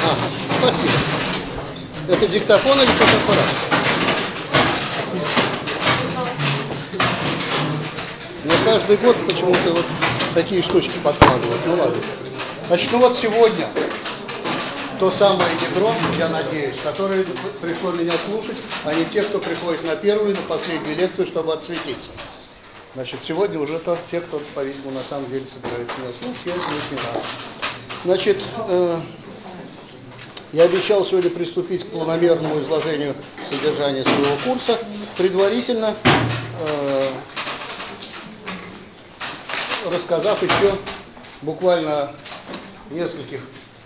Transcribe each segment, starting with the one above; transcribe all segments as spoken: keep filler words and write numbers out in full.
Ага, спасибо. Это диктофон или фотоаппарат? Мне каждый год почему-то вот такие штучки подкладывают. Ну ладно. Значит, ну вот сегодня то самое ядро, я надеюсь, которое пришло меня слушать, а не те, кто приходит на первую и на последнюю лекцию, чтобы отсветиться. Значит, сегодня уже то, те, кто, по-видимому, на самом деле собирается меня слушать, я это очень рад. Значит, э, я обещал сегодня приступить к планомерному изложению содержания своего курса, предварительно э, рассказав еще буквально нескольких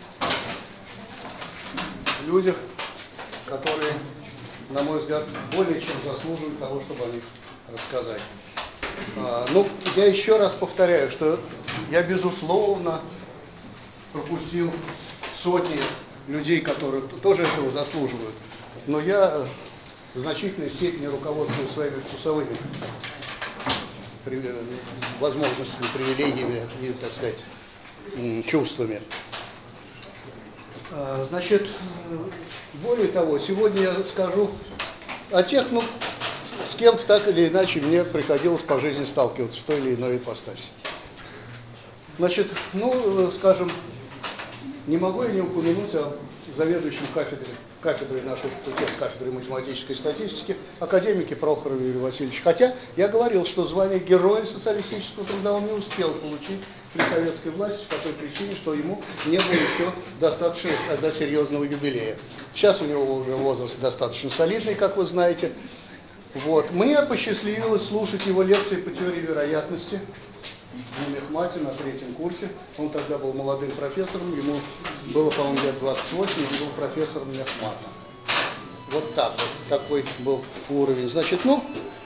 людях, которые, на мой взгляд, более чем заслуживают того, чтобы о них рассказать. А, ну, я еще раз повторяю, что я, безусловно, пропустил сотни людей, которые тоже этого заслуживают, но я в значительной степени руководствуюсь своими вкусовыми возможностями, привилегиями и, так сказать, чувствами. Значит, более того, сегодня я скажу о тех, ну, с кем так или иначе мне приходилось по жизни сталкиваться в той или иной ипостаси. Значит, ну, скажем, не могу я не упомянуть о заведующем кафедрой, кафедрой нашего факультета, кафедрой математической статистики, академике Прохорове Юрию Васильевичу. Хотя я говорил, что звание Героя социалистического труда он не успел получить при советской власти по той причине, что ему не было еще достаточно тогда серьезного юбилея. Сейчас у него уже возраст достаточно солидный, как вы знаете. Вот. Мне посчастливилось слушать его лекции по теории вероятности в Мехмате на третьем курсе. Он тогда был молодым профессором, ему было, по-моему, лет двадцать восемь, он был профессором Мехмата. Вот так вот, такой был уровень. Значит, ну,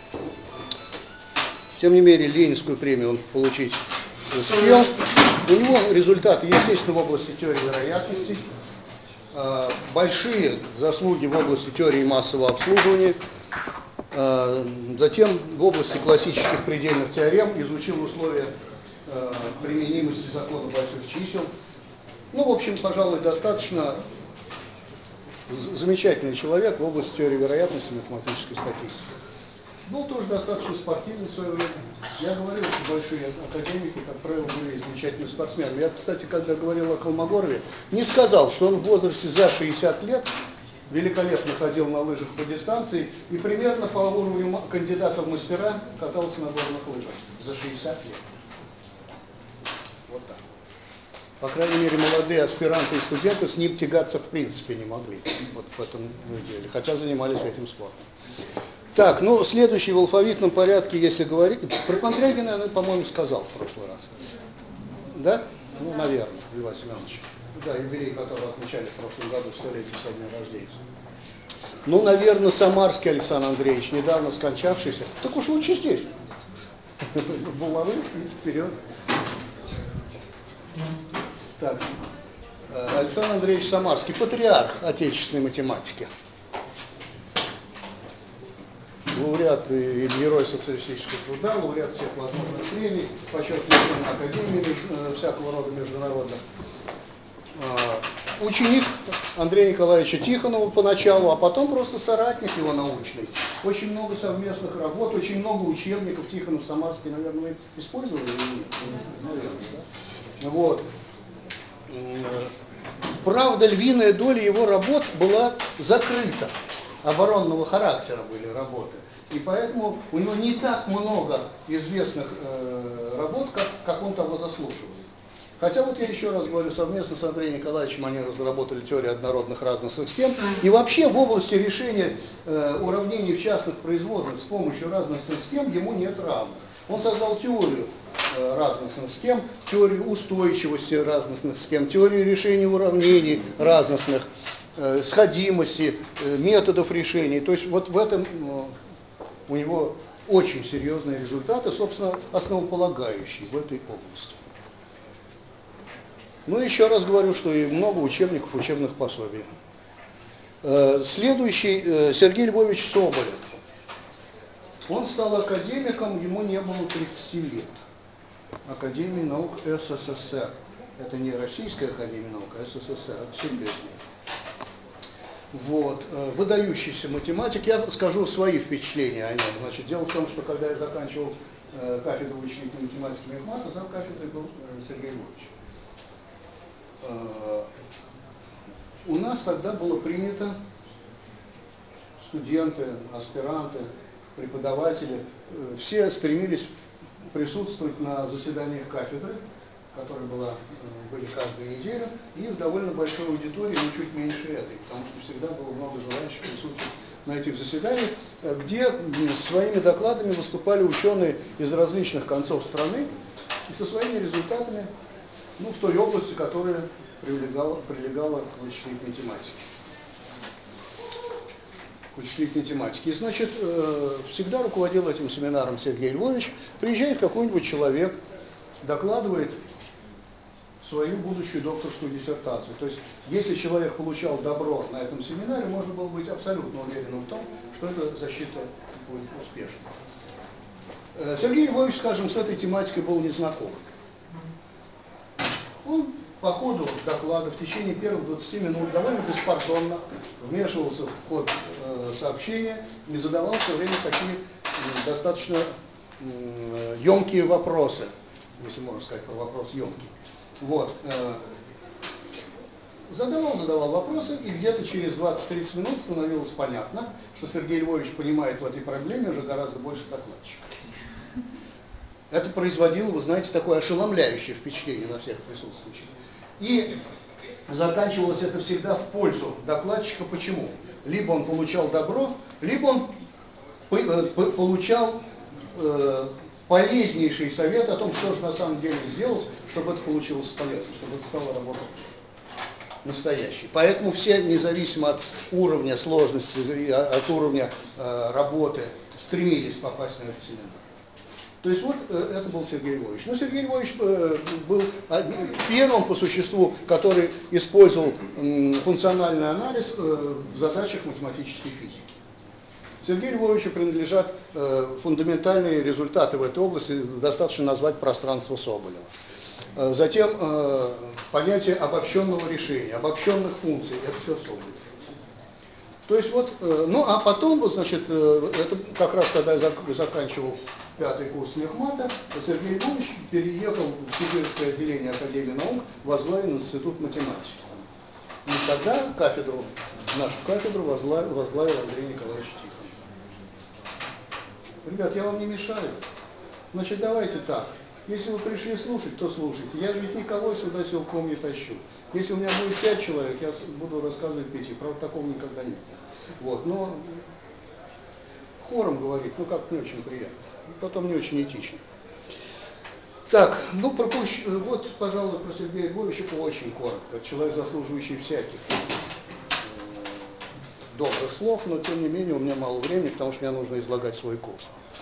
тем не менее, Ленинскую премию он получить успел. У него результаты, естественно, в области теории вероятности, большие заслуги в области теории массового обслуживания. Затем в области классических предельных теорем изучил условия э, применимости закона больших чисел. Ну, в общем, пожалуй, достаточно замечательный человек в области теории вероятности и математической статистики. Был тоже достаточно спортивный в свое время. Я говорил, что большие академики, как правило, были замечательными спортсменами. Я, кстати, когда говорил о Колмогорове, не сказал, что он в возрасте за шестьдесят лет великолепно ходил на лыжах по дистанции и примерно по уровню кандидата в мастера катался на горных лыжах за шестьдесят лет. Вот так. По крайней мере, молодые аспиранты и студенты с ним тягаться в принципе не могли. Вот в этом деле, хотя занимались этим спортом. Так, ну, следующий в алфавитном порядке, если говорить... Про Пантрягина я, по-моему, сказал в прошлый раз. Да? Ну, наверное, Льва Семеновича. Да, юбилей, который отмечали в прошлом году, столетие со дня рождения. Ну, наверное, Самарский Александр Андреевич, недавно скончавшийся. Так уж лучше здесь. Булавы, и вперед. Так, Александр Андреевич Самарский, патриарх отечественной математики. Лауреат и герой социалистического труда, лауреат всех возможных премий, почетный член Академии всякого рода международных. Ученик Андрея Николаевича Тихонова поначалу, а потом просто соратник его научный. Очень много совместных работ, очень много учебников. Тихонов, Самарский, наверное, вы использовали или нет? Наверное, да? Вот. Правда, львиная доля его работ была закрыта. Оборонного характера были работы. И поэтому у него не так много известных э, работ, как, как он того заслуживает. Хотя вот я еще раз говорю, совместно с Андреем Николаевичем они разработали теорию однородных разностных схем. И вообще в области решения э, уравнений в частных производных с помощью разностных схем ему нет равных. Он создал теорию э, разностных схем, теорию устойчивости разностных схем, теорию решения уравнений разностных, э, сходимости, э, методов решения. То есть вот в этом э, у него очень серьезные результаты, собственно, основополагающие в этой области. Ну, еще раз говорю, что и много учебников, учебных пособий. Следующий, Сергей Львович Соболев. Он стал академиком, ему не было тридцати лет. Академии наук СССР. Это не Российская академия наук, а СССР, это серьезно. Вот. Выдающийся математик, я скажу свои впечатления о нем. Значит, дело в том, что когда я заканчивал э, кафедру вычислительной математики Мехмата, зам кафедры был э, Сергей Львович. Э, у нас тогда было принято, студенты, аспиранты, преподаватели, э, все стремились присутствовать на заседаниях кафедры, которая была, были каждую неделю, и в довольно большой аудитории, но чуть меньше этой, потому что всегда было много желающих присутствовать на этих заседаниях, где своими докладами выступали ученые из различных концов страны и со своими результатами, ну, в той области, которая прилегала, прилегала к вычислительной тематике. К вычислительной тематике. И, значит, всегда руководил этим семинаром Сергей Львович. Приезжает какой-нибудь человек, докладывает свою будущую докторскую диссертацию. То есть, если человек получал добро на этом семинаре, можно было быть абсолютно уверенным в том, что эта защита будет успешной. Сергей Львович, скажем, с этой тематикой был не знаком. Он по ходу доклада в течение первых двадцати минут довольно беспардонно вмешивался в ход э, сообщения и задавал все время такие э, достаточно э, емкие вопросы, если можно сказать про вопрос емкий. Вот. Задавал, задавал вопросы, и где-то через двадцать-тридцать минут становилось понятно, что Сергей Львович понимает в этой проблеме уже гораздо больше докладчика. Это производило, вы знаете, такое ошеломляющее впечатление на всех присутствующих. И заканчивалось это всегда в пользу докладчика. Почему? Либо он получал добро, либо он получал э, полезнейший совет о том, что же на самом деле сделать, чтобы это получилось полезно, чтобы это стало работать настоящей. Поэтому все, независимо от уровня сложности, от уровня э, работы, стремились попасть на этот семинар. То есть вот э, это был Сергей Львович. Но Сергей Львович э, был одним, первым по существу, который использовал э, функциональный анализ э, в задачах математической физики. Сергею Львовичу принадлежат э, фундаментальные результаты в этой области, достаточно назвать пространство Соболева. Э, затем э, понятие обобщенного решения, обобщенных функций, это все Соболев. То есть вот, э, ну а потом, вот, значит, э, это как раз когда я зак заканчивал пятый курс Мехмата, Сергей Львович переехал в Сибирское отделение Академии наук, возглавил Институт математики. И тогда кафедру, нашу кафедру возглавил, возглавил Андрей Николаевич Тихонов. Ребят, я вам не мешаю. Значит, давайте так. Если вы пришли слушать, то слушайте. Я же ведь никого сюда силком не тащу. Если у меня будет пять человек, я буду рассказывать пяти. Правда, такого никогда нет. Вот, но хором говорить, ну как не очень приятно. Потом не очень этично. Так, ну пропущ... вот, пожалуй, про Сергея Львовича очень коротко. Человек, заслуживающий всяких добрых слов, но тем не менее у меня мало времени, потому что мне нужно излагать свой курс.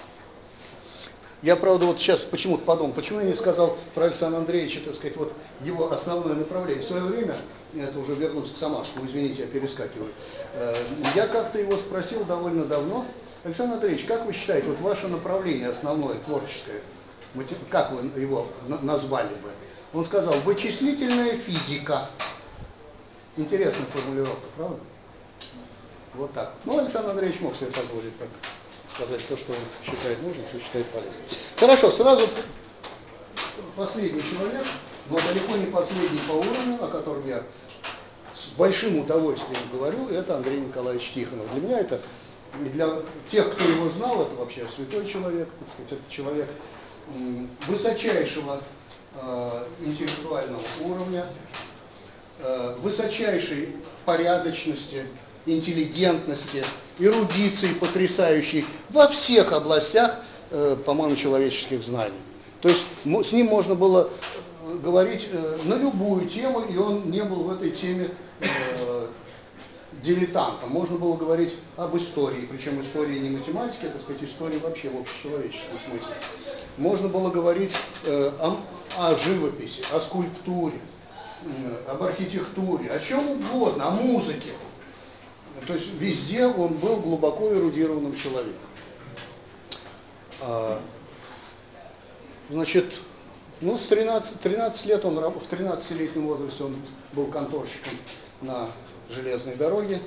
Я, правда, вот сейчас почему-то подумал, почему я не сказал про Александра Андреевича, так сказать, вот его основное направление. В свое время, это уже вернусь к Самарскому, извините, я перескакиваю, я как-то его спросил довольно давно: Александр Андреевич, как вы считаете, вот ваше направление основное, творческое, как вы его назвали бы? Он сказал: вычислительная физика. Интересная формулировка, правда? Вот так. Ну, Александр Андреевич мог себе позволить так сказать то, что он считает нужным, что считает полезным. Хорошо, сразу последний человек, но далеко не последний по уровню, о котором я с большим удовольствием говорю, это Андрей Николаевич Тихонов. Для меня это, для тех, кто его знал, это вообще святой человек, так сказать, это человек высочайшего э, интеллектуального уровня, э, высочайшей порядочности, интеллигентности, эрудиции потрясающей во всех областях, э, по-моему, человеческих знаний. То есть с ним можно было говорить э, на любую тему, и он не был в этой теме э, дилетантом. Можно было говорить об истории, причем истории не математики, а, так сказать, истории вообще в общечеловеческом смысле. Можно было говорить э, о, о живописи, о скульптуре, э, об архитектуре, о чем угодно, о музыке. То есть везде он был глубоко эрудированным человеком. Значит, Ну, с тринадцати, тринадцати лет он, в тринадцатилетнем возрасте он был конторщиком на железной дороге.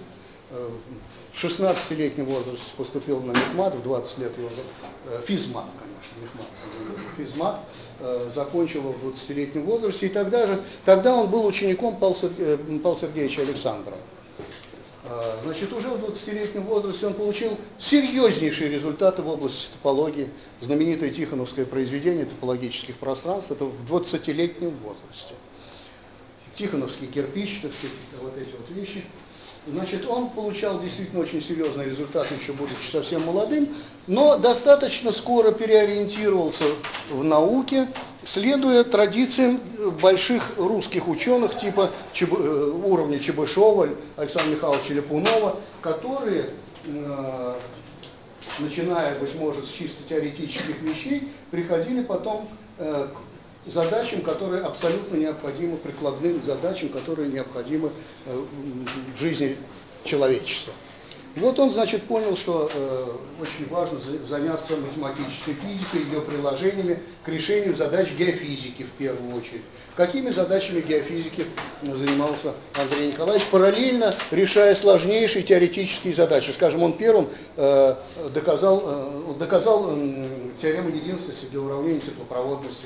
В шестнадцатилетнем возрасте поступил на мехмат, в двадцать лет его, физмат, конечно, мехмат, физмат, закончил его в двадцатилетнем возрасте, и тогда же, тогда он был учеником Павла Сергеевича Александрова. Значит, уже в двадцатилетнем возрасте он получил серьезнейшие результаты в области топологии, знаменитое тихоновское произведение топологических пространств, это в двадцатилетнем возрасте. Тихоновский кирпич, так сказать, вот эти вот вещи. Значит, он получал действительно очень серьезные результаты, еще будучи совсем молодым, но достаточно скоро переориентировался в науке, следуя традициям больших русских ученых типа Чеб... уровня Чебышева, Александра Михайловича Ляпунова, которые, э, начиная, быть может, с чисто теоретических вещей, приходили потом э, к задачам, которые абсолютно необходимы, прикладным задачам, которые необходимы э, в жизни человечества. Вот он, значит, понял, что э, очень важно заняться математической физикой, ее приложениями к решению задач геофизики в первую очередь. Какими задачами геофизики занимался Андрей Николаевич, параллельно решая сложнейшие теоретические задачи. Скажем, он первым э, доказал, э, доказал э, теорему единственности для уравнения теплопроводности,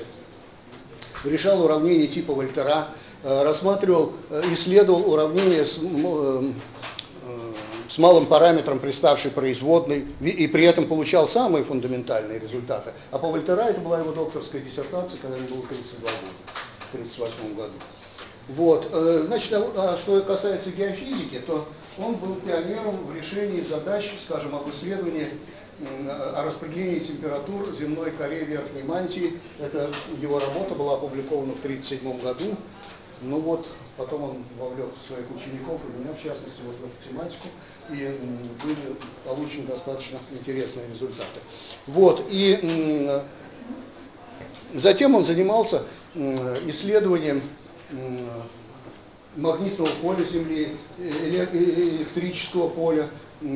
решал уравнения типа Вольтера, э, рассматривал, э, исследовал уравнения с... Э, с малым параметром при старшей производной, и при этом получал самые фундаментальные результаты. А по Вольтера это была его докторская диссертация, когда ему было тридцать два года, в тридцать восьмом году. Вот. Значит, а что касается геофизики, то он был пионером в решении задач, скажем, об исследовании, о распределении температур земной коры верхней мантии. Это его работа была опубликована в тридцать седьмом году. Ну вот, потом он вовлек своих учеников, и меня в частности, вот в эту тематику, и были получены достаточно интересные результаты. Вот, и затем он занимался исследованием магнитного поля Земли, электрического поля.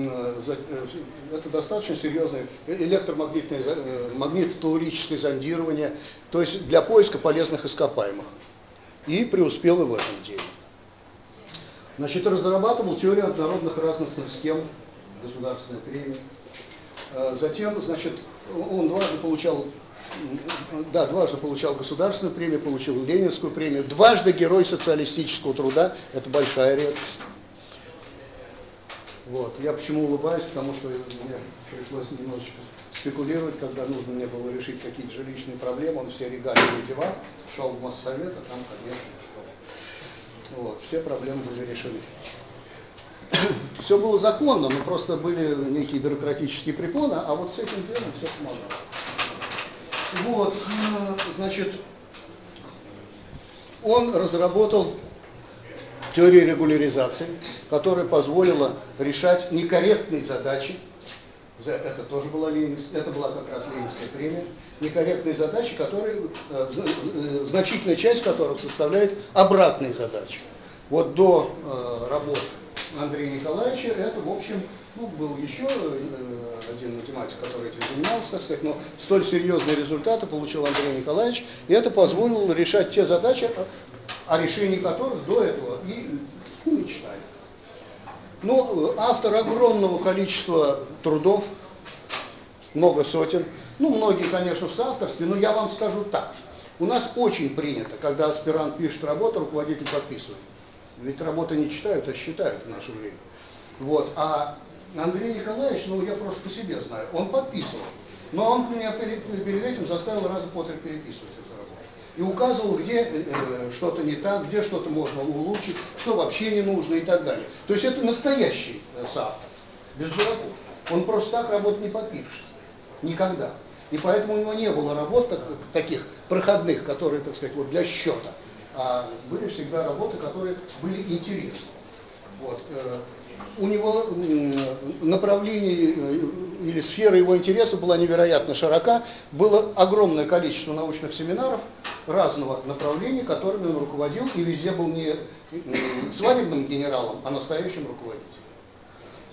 Это достаточно серьезное электромагнитное, магнитотелурическое зондирование, то есть для поиска полезных ископаемых. И преуспел и в этом деле. Значит, разрабатывал теорию однородных разностных схем, государственной премии. Затем, значит, он дважды получал, да, дважды получал государственную премию, получил Ленинскую премию, дважды Герой социалистического труда, это большая редкость. Вот. Я почему улыбаюсь, потому что мне пришлось немножечко спекулировать, когда нужно мне было решить какие-то жилищные проблемы, он все регалии надевал, шел в Моссовет, а там, конечно, вот, все проблемы были решены. Все было законно, но просто были некие бюрократические препоны, а вот с этим делом все помогало. Вот, значит, он разработал теорию регуляризации, которая позволила решать некорректные задачи. Это тоже была Ленинская, это была как раз Ленинская премия. Некорректные задачи, которые, э, значительная часть которых составляет обратные задачи. Вот до э, работы Андрея Николаевича это, в общем, ну, был еще э, один математик, который этим занимался, так сказать, но столь серьезные результаты получил Андрей Николаевич, и это позволило решать те задачи, о решении которых до этого и не мечтали. Ну, автор огромного количества трудов, много сотен, ну, многие, конечно, в соавторстве, но я вам скажу так. У нас очень принято, когда аспирант пишет работу, руководитель подписывает. Ведь работы не читают, а считают в наше время. Вот. А Андрей Николаевич, ну, я просто по себе знаю, он подписывал. Но он меня перед, перед этим заставил раза по три переписывать эту работу. И указывал, где э, что-то не так, где что-то можно улучшить, что вообще не нужно и так далее. То есть это настоящий э, соавтор, без дураков. Он просто так работу не подпишет. Никогда. И поэтому у него не было работ так, таких проходных, которые, так сказать, вот для счета. А были всегда работы, которые были интересны. Вот. У него направление или сфера его интереса была невероятно широка. Было огромное количество научных семинаров разного направления, которыми он руководил, и везде был не свадебным генералом, а настоящим руководителем.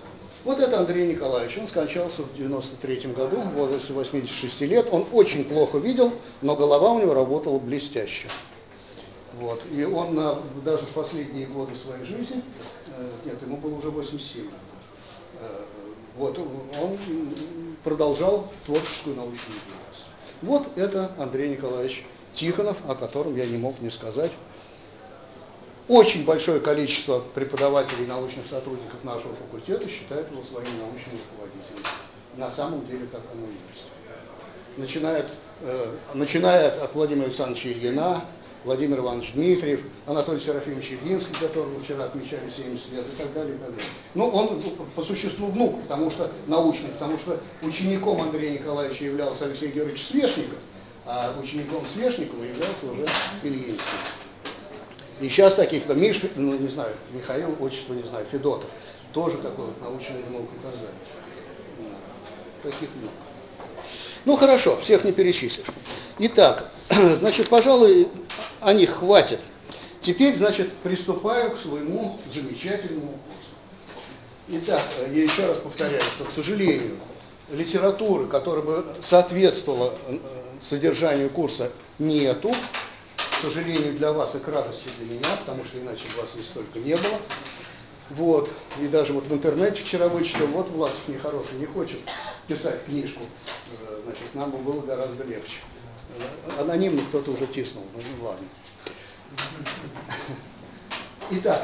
Вот это Андрей Николаевич, он скончался в девяносто третьем году, в возрасте восьмидесяти шести лет. Он очень плохо видел, но голова у него работала блестяще. Вот. И он на, даже в последние годы своей жизни, э, нет, ему было уже восемьдесят семь, э, вот, он продолжал творческую научную деятельность. Вот это Андрей Николаевич Тихонов, о котором я не мог не сказать. Очень большое количество преподавателей и научных сотрудников нашего факультета считают его своим научным руководителем. На самом деле так оно и есть. Начинает, э, начиная от Владимира Александровича Ильина, Владимир Иванович Дмитриев, Анатолий Серафимович Ильинский, которого вчера отмечали семьдесят лет, и так далее, и так далее. Ну, он по существу внук, потому что научный, потому что учеником Андрея Николаевича являлся Алексей Георгиевич Свешников, а учеником Свешникова являлся уже Ильинский. И сейчас таких, да, Миш, ну, не знаю, Михаил, отчество не знаю, Федотов, тоже такой вот научный внук и так далее. Таких много. Ну, хорошо, всех не перечислишь. Итак, значит, пожалуй, о них хватит. Теперь, значит, приступаю к своему замечательному курсу. Итак, я еще раз повторяю, что, к сожалению, литературы, которая бы соответствовала содержанию курса, нету. К сожалению, для вас и к радости для меня, потому что иначе вас здесь столько не было. Вот. И даже вот в интернете вчера вычитал, вот Власов нехороший, не хочет писать книжку. Значит, нам бы было гораздо легче. Анонимно кто-то уже тиснул, ну, ну ладно. Итак,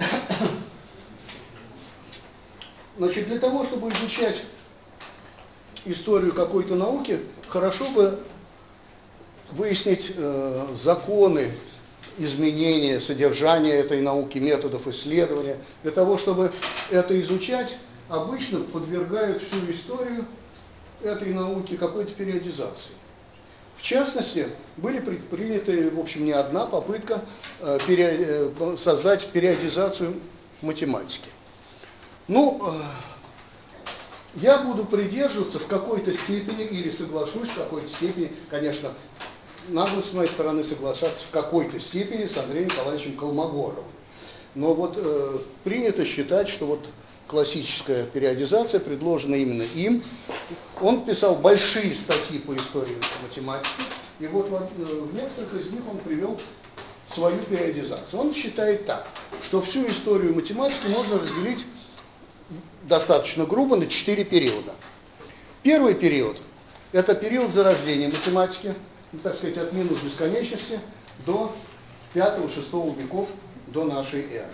значит, для того, чтобы изучать историю какой-то науки, хорошо бы выяснить э, законы изменения, содержания этой науки, методов исследования. Для того, чтобы это изучать, обычно подвергают всю историю этой науки какой-то периодизации. В частности, были предприняты, в общем, не одна попытка э, пере, э, создать периодизацию математики. Ну, э, я буду придерживаться в какой-то степени или соглашусь в какой-то степени, конечно, наглость с моей стороны соглашаться в какой-то степени с Андреем Николаевичем Колмогоровым. Но вот э, принято считать, что вот классическая периодизация предложена именно им. Он писал большие статьи по истории математики, и вот в, в некоторых из них он привел свою периодизацию. Он считает так, что всю историю математики можно разделить достаточно грубо на четыре периода. Первый период – это период зарождения математики, ну, так сказать, от минус бесконечности до пятого-шестого веков до нашей эры.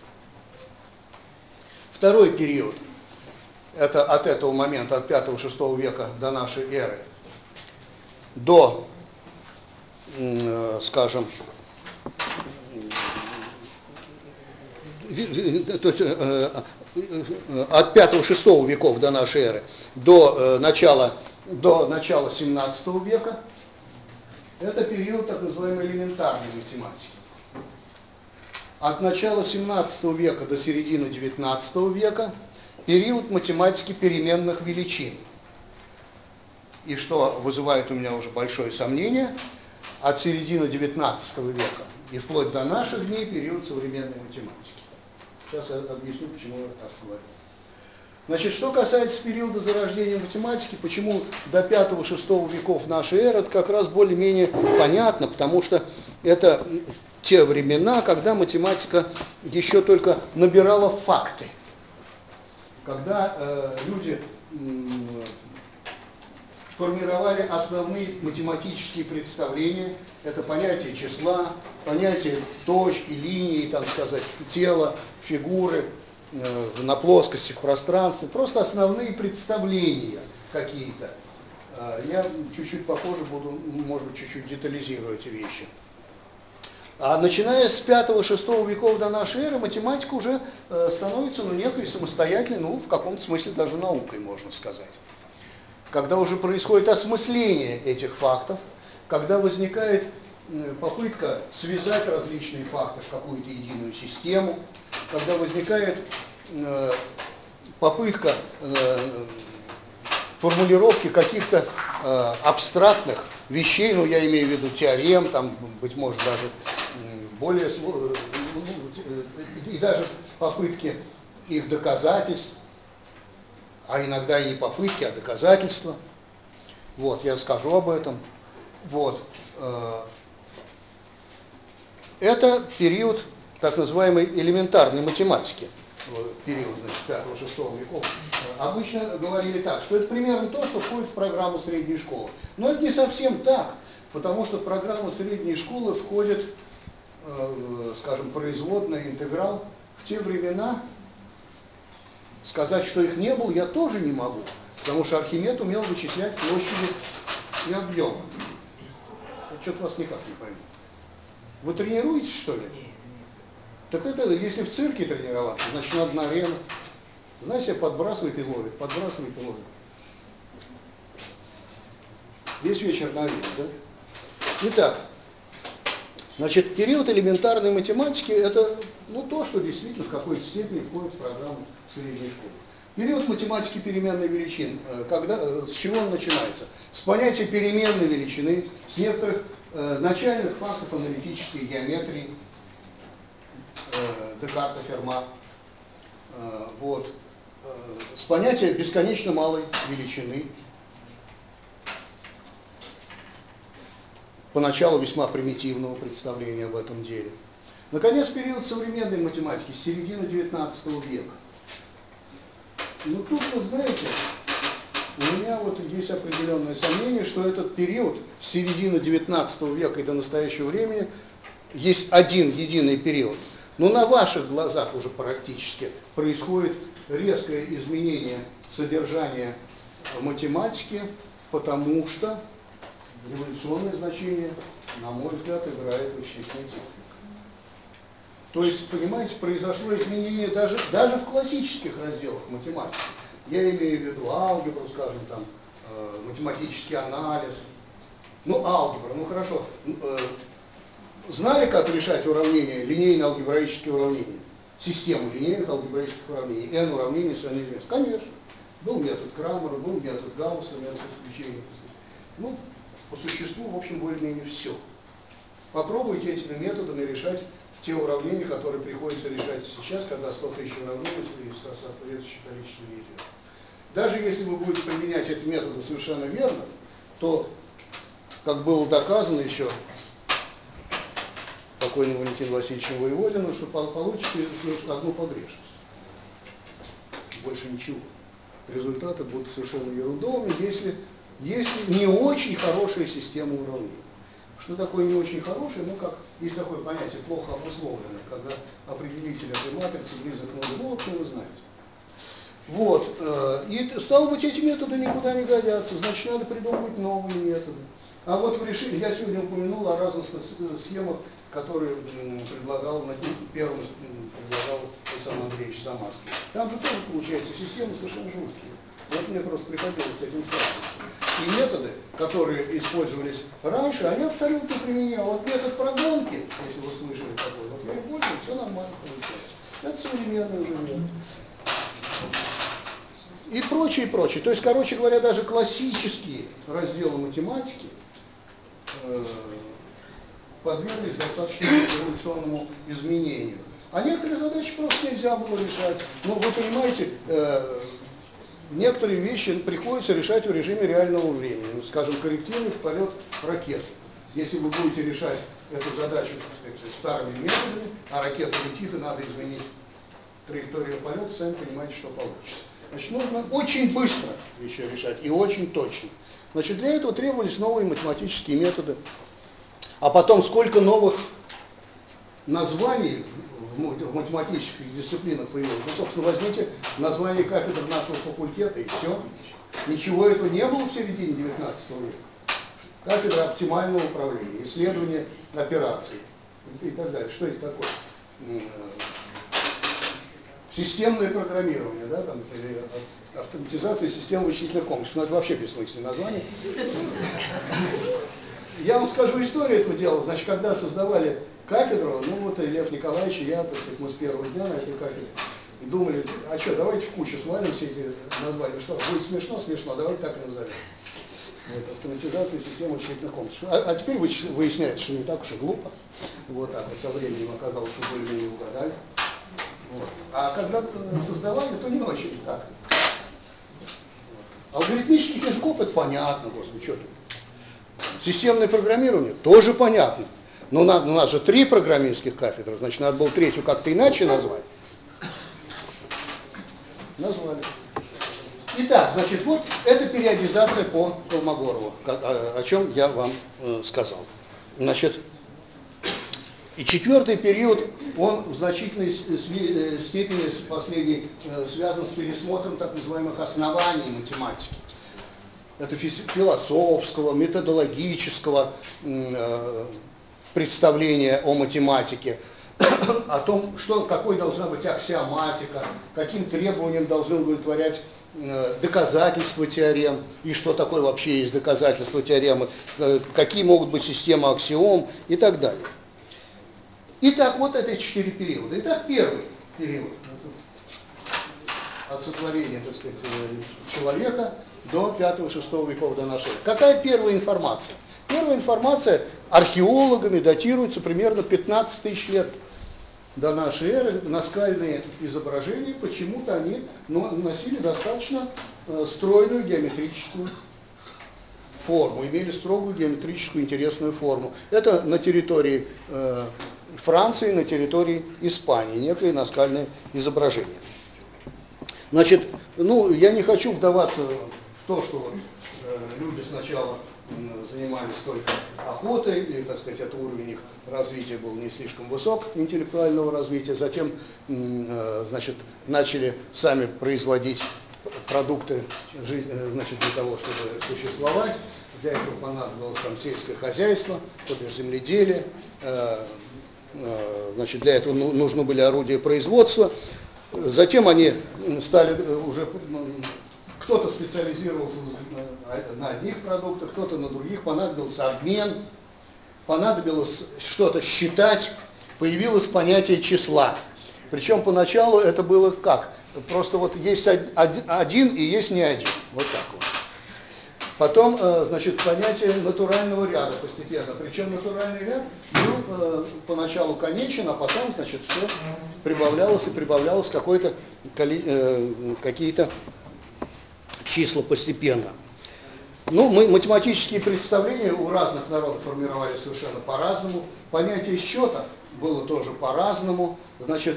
Второй период – это от этого момента, от пятого-шестого века до нашей эры, до, э, скажем, то есть, э, от пятого-шестого веков до нашей эры до э, начала, до начала семнадцатого века, это период так называемой элементарной математики. От начала семнадцатого века до середины девятнадцатого века период математики переменных величин. И что вызывает у меня уже большое сомнение, от середины девятнадцатого века и вплоть до наших дней период современной математики. Сейчас я объясню, почему я так говорю. Значит, что касается периода зарождения математики, почему до пятого-шестого веков нашей эры, это как раз более-менее понятно, потому что это те времена, когда математика еще только набирала факты. Когда э, люди э, формировали основные математические представления, это понятие числа, понятие точки, линии, там сказать, тела, фигуры э, на плоскости, в пространстве, просто основные представления какие-то. Э, я чуть-чуть попозже буду, может быть, чуть-чуть детализирую эти вещи. А начиная с пятого-шестого веков до нашей эры, математика уже э, становится ну, некой самостоятельной, ну, в каком-то смысле даже наукой, можно сказать. Когда уже происходит осмысление этих фактов, когда возникает э, попытка связать различные факты в какую-то единую систему, когда возникает э, попытка э, формулировки каких-то э, абстрактных вещей, ну, я имею в виду теорем, там, быть может, даже более, и даже попытки их доказательств, а иногда и не попытки, а доказательства. Вот, я скажу об этом. Вот. Это период так называемой элементарной математики, период, значит, пятого-шестого веков. Обычно говорили так, что это примерно то, что входит в программу средней школы. Но это не совсем так, потому что в программу средней школы входит, скажем, производная, интеграл. В те времена сказать, что их не было, я тоже не могу, потому что Архимед умел вычислять площади и объемы. Что-то вас никак не пойму. Вы тренируетесь, что ли? Так это, если в цирке тренироваться, значит, надо на арену. Знаете, подбрасывает и ловит, подбрасывает и ловит. Весь вечер на арене, да? Итак, значит, период элементарной математики – это, ну, то, что действительно в какой-то степени входит в программу средней школы. Период математики переменной величин, когда, с чего он начинается? С понятия переменной величины, с некоторых э, начальных фактов аналитической геометрии, э, Декарта, Ферма, э, вот, э, с понятия бесконечно малой величины, поначалу весьма примитивного представления об этом деле. Наконец, период современной математики, с середины девятнадцатого века. Ну тут, вы знаете, у меня вот есть определенное сомнение, что этот период с середины девятнадцатого века и до настоящего времени есть один единый период. Но на ваших глазах уже практически происходит резкое изменение содержания математики, потому что революционное значение, на мой взгляд, играет вычислительная техника. То есть, понимаете, произошло изменение даже, даже в классических разделах математики. Я имею в виду алгебру, скажем, там, э, математический анализ. Ну, алгебра, ну хорошо. Э, знали, как решать уравнения, линейно-алгебраические уравнения? Систему линейных алгебраических уравнений. N уравнений с n известно. Конечно. Был метод Крамера, был метод Гаусса, метод исключения. Ну, по существу, в общем, более-менее все. Попробуйте этими методами решать те уравнения, которые приходится решать сейчас, когда сто тысяч уравнений и соответствующее количество неизвестных. Даже если вы будете применять эти методы совершенно верно, то, как было доказано еще покойным Валентином Васильевичем Воеводиным, что получите одну погрешность. Больше ничего. Результаты будут совершенно ерундовыми, если, если не очень хорошая система уравнений. Что такое не очень хорошее? Ну, как есть такое понятие плохо обусловленное, когда определитель этой матрицы близок к нулю. Ну, в общем, вы знаете. Вот. И, стало быть, эти методы никуда не годятся, значит, надо придумывать новые методы. А вот в решении, я сегодня упомянул о разных схемах, которые предлагал, первым предлагал Александр Андреевич Самарский. Там же тоже, получается, системы совершенно жуткие. Вот мне просто приходилось с этим сталкиваться. И методы, которые использовались раньше, они абсолютно применяемы. Вот метод прогонки, если вы слышали такой, вот я и пользуюсь, все нормально получается. Это современный уже метод. И прочее, и прочее. То есть, короче говоря, даже классические разделы математики э, подверглись достаточно революционному изменению. А некоторые задачи просто нельзя было решать. Ну, вы понимаете, э, некоторые вещи приходится решать в режиме реального времени. Ну, скажем, коррективный полет ракеты. Если вы будете решать эту задачу, так сказать, старыми методами, а ракета летит и надо изменить траекторию полета, сами понимаете, что получится. Значит, нужно очень быстро еще решать и очень точно. Значит, для этого требовались новые математические методы. А потом сколько новых названий в математических дисциплинах появилось. Ну, собственно, возьмите название кафедр нашего факультета и все. Ничего этого не было в середине девятнадцатого века. Кафедра оптимального управления, исследования операций и так далее. Что это такое? Системное программирование, да, там, автоматизация систем вычислительных комплексов. Ну, это вообще бессмысленное название. Я вам скажу историю этого дела. Значит, когда создавали кафедру, ну вот и Лев Николаевич и я, так сказать, мы с первого дня на этой кафедре думали, а что, давайте в кучу свалим все эти названия. Что, будет смешно, смешно, давайте так и назовем. Вот, автоматизация системы вычислительных комплексов. А, а теперь выясняется, что не так уж и глупо. Вот так вот со временем оказалось, что более-менее угадали. Вот. А когда создавали, то не очень так. Алгоритмических языков это понятно, господи, что ты. Системное программирование тоже понятно. Но у нас, у нас же три программистских кафедры, значит, надо было третью как-то иначе назвать. Назвали. Итак, значит, вот это периодизация по Колмогорову, о, о чем я вам э, сказал. Значит, и четвертый период, он в значительной степени последний э, связан с пересмотром так называемых оснований математики. Это философского, методологического э, представления о математике, о том, что, какой должна быть аксиоматика, каким требованиям должны удовлетворять э, доказательства теорем, и что такое вообще есть доказательства теоремы, э, какие могут быть системы аксиом и так далее. Итак, вот это четыре периода. Итак, первый период от сотворения, так сказать, человека до пятого-шестого веков до нашей эры. Какая первая информация? Первая информация археологами датируется примерно пятнадцать тысяч лет до нашей эры. Наскальные изображения, почему-то они носили достаточно стройную геометрическую форму, имели строгую геометрическую интересную форму. Это на территории э, Франции, на территории Испании, некие наскальные изображения. Значит, ну, я не хочу вдаваться в то, что вот, э, люди сначала э, занимались только охотой, и, так сказать, это уровень их развития был не слишком высок, интеллектуального развития, затем, э, значит, начали сами производить продукты жизни, значит, для того, чтобы существовать. Для этого понадобилось там сельское хозяйство, то есть земледелие. Значит, для этого нужны были орудия производства. Затем они стали уже, кто-то специализировался на одних продуктах, кто-то на других, понадобился обмен, понадобилось что-то считать, появилось понятие числа. Причем поначалу это было как? Просто вот есть один и есть не один. Вот так вот. Потом, значит, понятие натурального ряда постепенно. Причем натуральный ряд был поначалу конечен, а потом, значит, все прибавлялось и прибавлялось какое-то, какие-то числа постепенно. Ну, мы, математические представления у разных народов формировались совершенно по-разному. Понятие счета было тоже по-разному. Значит,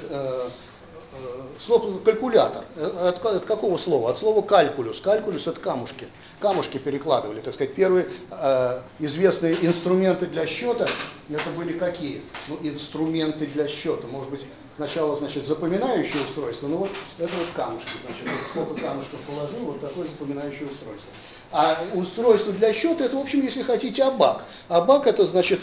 слово калькулятор. От, от какого слова? От слова калькулюс. Калькулюс – это камушки. Камушки перекладывали. Так сказать, первые э, известные инструменты для счета, это были какие? Ну, инструменты для счета. Может быть, сначала, значит, запоминающее устройство, ну вот это вот камушки. Значит, вот сколько камушков положил, вот такое запоминающее устройство. А устройство для счета, это, в общем, если хотите, абак. Абак – это, значит,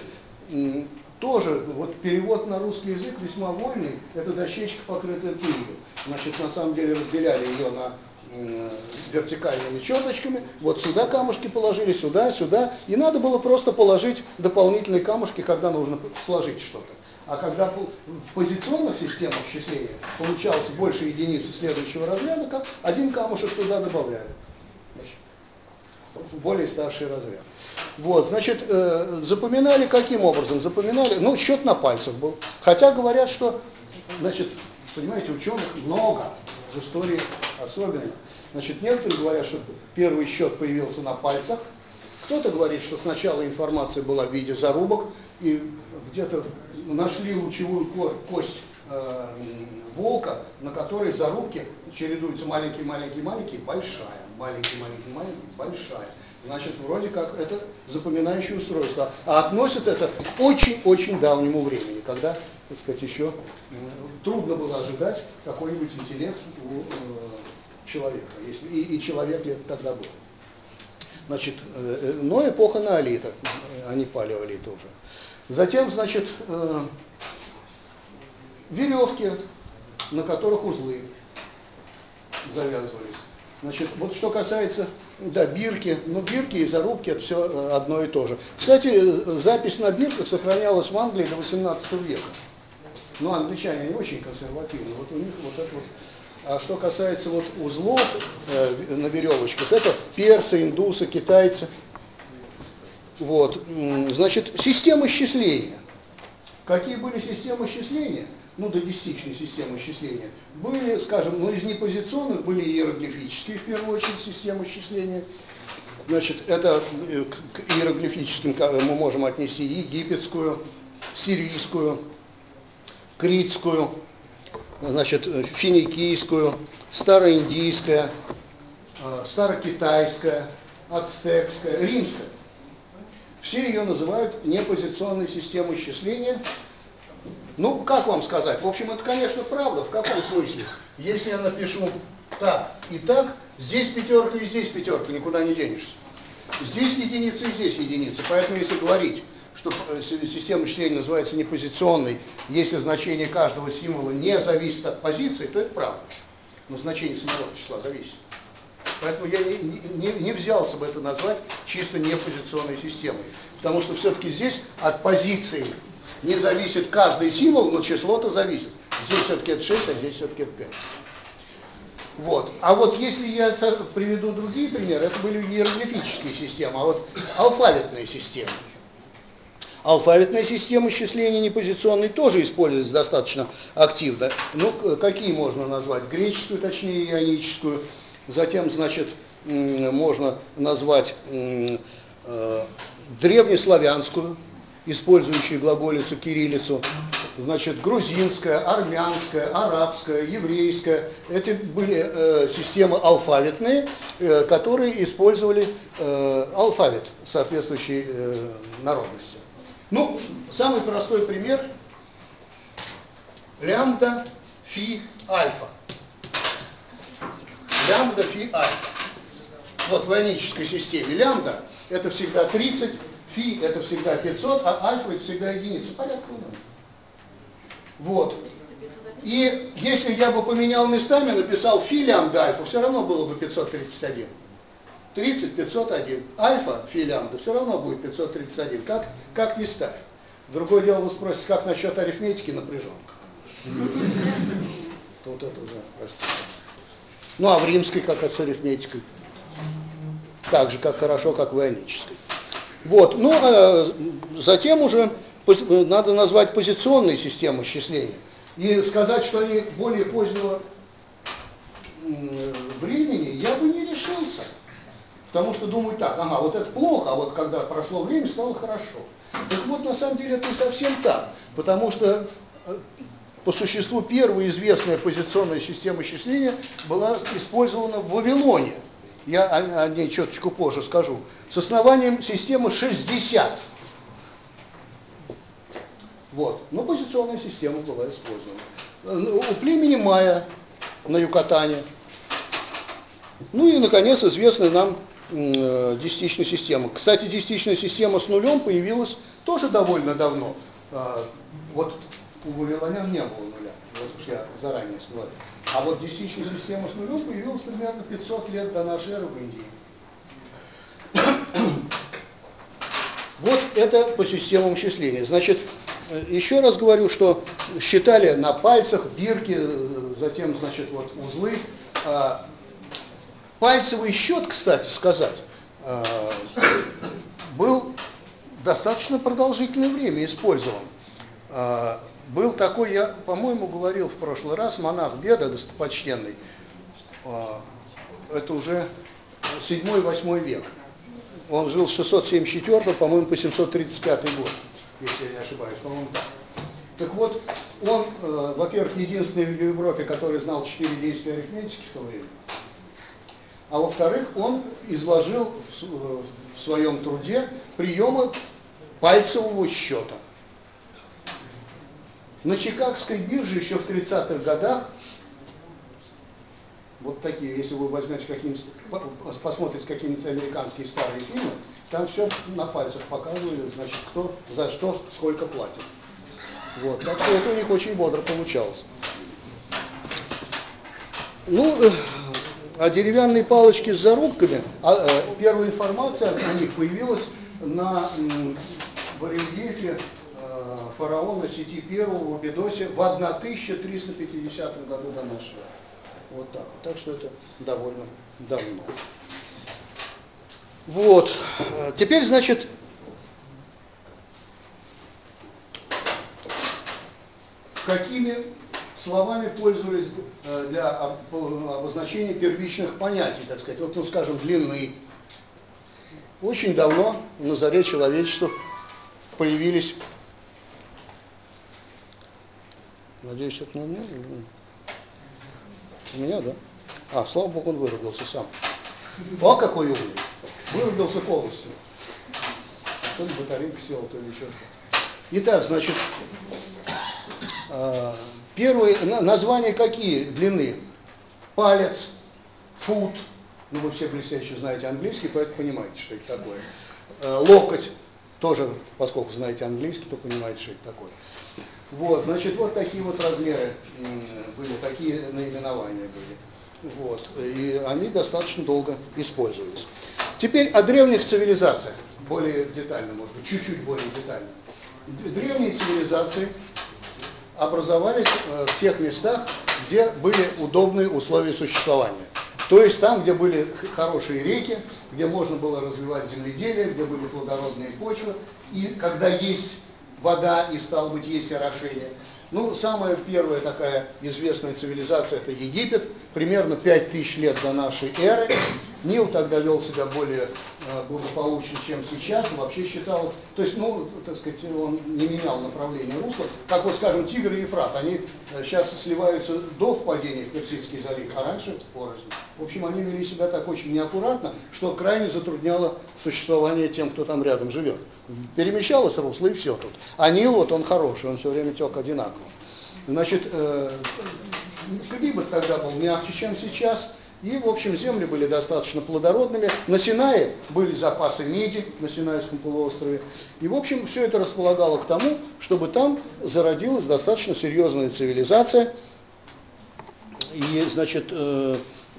тоже, вот перевод на русский язык весьма вольный, это дощечка, покрытая пылью. Значит, на самом деле разделяли ее на э, вертикальными черточками, вот сюда камушки положили, сюда, сюда, и надо было просто положить дополнительные камушки, когда нужно сложить что-то. А когда в позиционных системах счисления получалось больше единицы следующего разряда, один камушек туда добавляли. В более старший разряд. Вот, значит, э, запоминали каким образом? Запоминали, ну, счет на пальцах был. Хотя говорят, что, значит, понимаете, ученых много, в истории особенно. Значит, некоторые говорят, что первый счет появился на пальцах. Кто-то говорит, что сначала информация была в виде зарубок, и где-то нашли лучевую кость э, волка, на которой зарубки чередуются маленькие, маленькие, маленькие, большая. Маленький, маленький, маленький, большая. Значит, вроде как это запоминающее устройство. А относят это к очень-очень давнему времени, когда, так сказать, еще трудно было ожидать какой-нибудь интеллект у э, человека, если и, и человек ли это тогда был. Значит, э, но эпоха неолита, а не палеолита уже. Затем, значит, э, веревки, на которых узлы завязывались. Значит, вот что касается, да, бирки, ну, бирки и зарубки – это все одно и то же. Кстати, запись на бирках сохранялась в Англии до восемнадцатого века. Но англичане, они очень консервативны, вот у них вот это вот. А что касается вот узлов э, на веревочках, это персы, индусы, китайцы. Вот, значит, система счисления. Какие были системы счисления? Ну, до десятичной системы счисления. Были, скажем, ну, из непозиционных были иероглифические, в первую очередь, системы счисления. Значит, это к иероглифическим мы можем отнести египетскую, сирийскую, критскую, значит, финикийскую, староиндийская, старокитайская, ацтекская, римская. Все ее называют непозиционной системой счисления. Ну, как вам сказать? В общем, это, конечно, правда. В каком смысле? Если я напишу так и так, здесь пятерка и здесь пятерка, никуда не денешься. Здесь единица и здесь единица. Поэтому, если говорить, что система счисления называется непозиционной, если значение каждого символа не зависит от позиции, то это правда. Но значение самого числа зависит. Поэтому я не, не, не взялся бы это назвать чисто непозиционной системой. Потому что все-таки здесь от позиции не зависит каждый символ, но число-то зависит. Здесь все-таки это шесть, а здесь все-таки это пять. Вот. А вот если я приведу другие примеры, это были иероглифические системы, а вот алфавитные системы. Алфавитная система счисления непозиционной тоже используется достаточно активно. Ну, какие можно назвать? Греческую, точнее, ионическую. Затем, значит, можно назвать древнеславянскую, использующую глаголицу, кириллицу. Значит, грузинская, армянская, арабская, еврейская. Эти были э, системы алфавитные, э, которые использовали э, алфавит соответствующей э, народности. Ну, самый простой пример – лямбда, фи, альфа. Лямбда, фи, альфа. Вот в ионической системе лямбда – это всегда тридцать, фи – это всегда пятьсот, а альфа – это всегда единица. Порядковый номер. Вот. И если я бы поменял местами, написал фи лямбда альфа, все равно было бы пятьсот тридцать один. тридцать, пятьсот один. Альфа фи лямбда все равно будет пятьсот тридцать один. Как, как ни ставь. Другое дело, вы спросите, как насчет арифметики, напряженка. Вот это уже, простите. Ну а в римской, как с арифметикой? Так же, как хорошо, как в ионической. Вот. Ну, а затем уже надо назвать позиционные системы счисления. И сказать, что они более позднего времени, я бы не решился. Потому что думаю так, ага, вот это плохо, а вот когда прошло время, стало хорошо. Так вот, на самом деле, это не совсем так. Потому что, по существу, первая известная позиционная система счисления была использована в Вавилоне. Я о, о ней чуточку позже скажу. С основанием системы шестьдесят. Вот. Но позиционная система была использована. У племени майя на Юкатане. Ну и, наконец, известная нам э, десятичная система. Кстати, десятичная система с нулем появилась тоже довольно давно. Э, вот у вавилонян не было нуля. Вот уж я заранее говорю. А вот десятичная система с нулем появилась примерно пятьсот лет до нашей эры в Индии. Вот это по системам счисления. Значит, еще раз говорю, что считали на пальцах, бирки, затем, значит, вот узлы. Пальцевый счет, кстати сказать, был достаточно продолжительное время использован. Был такой, я, по-моему, говорил в прошлый раз, монах Беда, достопочтенный. Это уже седьмой-восьмой век. Он жил с шестьсот семьдесят четвёртого, по-моему, по семьсот тридцать пятый год, если я не ошибаюсь, по-моему, так. Так вот, он, э, во-первых, единственный в Европе, который знал четыре действия арифметики в то время, а во-вторых, он изложил в, в своем труде приемы пальцевого счета. На Чикагской бирже еще в тридцатых годах, вот такие, если вы возьмете какие-нибудь, посмотрите какие-нибудь американские старые фильмы, там все на пальцах показывали, значит, кто за что сколько платит. Вот, так что это у них очень бодро получалось. Ну, а деревянные палочки с зарубками, а, а, первая информация о них появилась на м, барельефе э, фараона Сети Первого в Абидосе в тысяча триста пятидесятом году до нашей эры. Вот так вот. Так что это довольно давно. Вот. Теперь, значит, какими словами пользовались для обозначения первичных понятий, так сказать, вот, ну, скажем, длины. Очень давно на заре человечества появились, надеюсь, это не у меня, у меня, да? А, слава богу, он вырубился сам. О, какой умный! Вырубился полностью. То ли батарейка села, то ли еще что-то. Итак, значит, первые названия какие длины? Палец, фут, ну вы все блестяще знаете английский, поэтому понимаете, что это такое. Локоть, тоже, поскольку знаете английский, то понимаете, что это такое. Вот, значит, вот такие вот размеры были, такие наименования были. Вот, и они достаточно долго использовались. Теперь о древних цивилизациях, более детально, может быть, чуть-чуть более детально. Древние цивилизации образовались в тех местах, где были удобные условия существования. То есть там, где были хорошие реки, где можно было развивать земледелие, где были плодородные почвы, и когда есть вода, и стало быть, есть орошение. Ну, самая первая такая известная цивилизация – это Египет, примерно пять тысяч лет до нашей эры. Нил тогда вел себя более э, благополучно, чем сейчас, вообще считалось, то есть, ну, так сказать, он не менял направление русла, как вот, скажем, Тигр и Ефрат, они э, сейчас сливаются до впадения в Персидский залив, а раньше порознь. В общем, они вели себя так очень неаккуратно, что крайне затрудняло существование тем, кто там рядом живет. Перемещалось русло, и все тут. А Нил, вот он хороший, он все время тек одинаково. Значит, э, климат тогда был мягче, чем сейчас. И, в общем, земли были достаточно плодородными. На Синае были запасы меди, на Синайском полуострове. И, в общем, все это располагало к тому, чтобы там зародилась достаточно серьезная цивилизация. И, значит, э,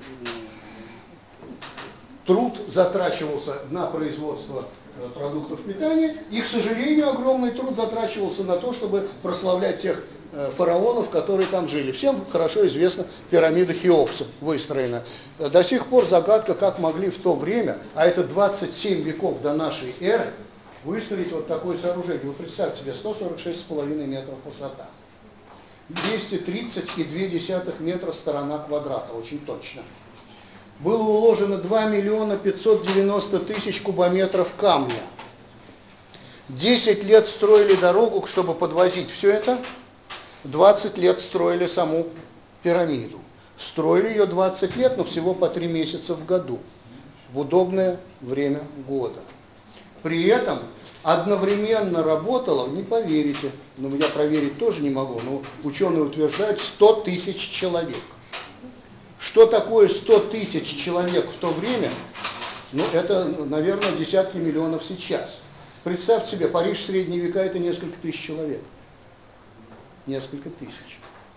труд затрачивался на производство продуктов питания. И, к сожалению, огромный труд затрачивался на то, чтобы прославлять тех фараонов, которые там жили. Всем хорошо известна пирамида Хеопса выстроена. До сих пор загадка, как могли в то время, а это двадцать семь веков до нашей эры, выстроить вот такое сооружение. Вы представьте себе, сто сорок шесть с половиной метров высота, двести тридцать и две десятых метра сторона квадрата, очень точно. Было уложено два миллиона пятьсот девяносто тысяч кубометров камня. десять лет строили дорогу, чтобы подвозить все это. двадцать лет строили саму пирамиду. Строили ее двадцать лет, но всего по три месяца в году, в удобное время года. При этом одновременно работало, не поверите, но я проверить тоже не могу, но ученые утверждают, сто тысяч человек. Что такое сто тысяч человек в то время? Ну, это, наверное, десятки миллионов сейчас. Представьте себе, Париж в средние века – это несколько тысяч человек. Несколько тысяч.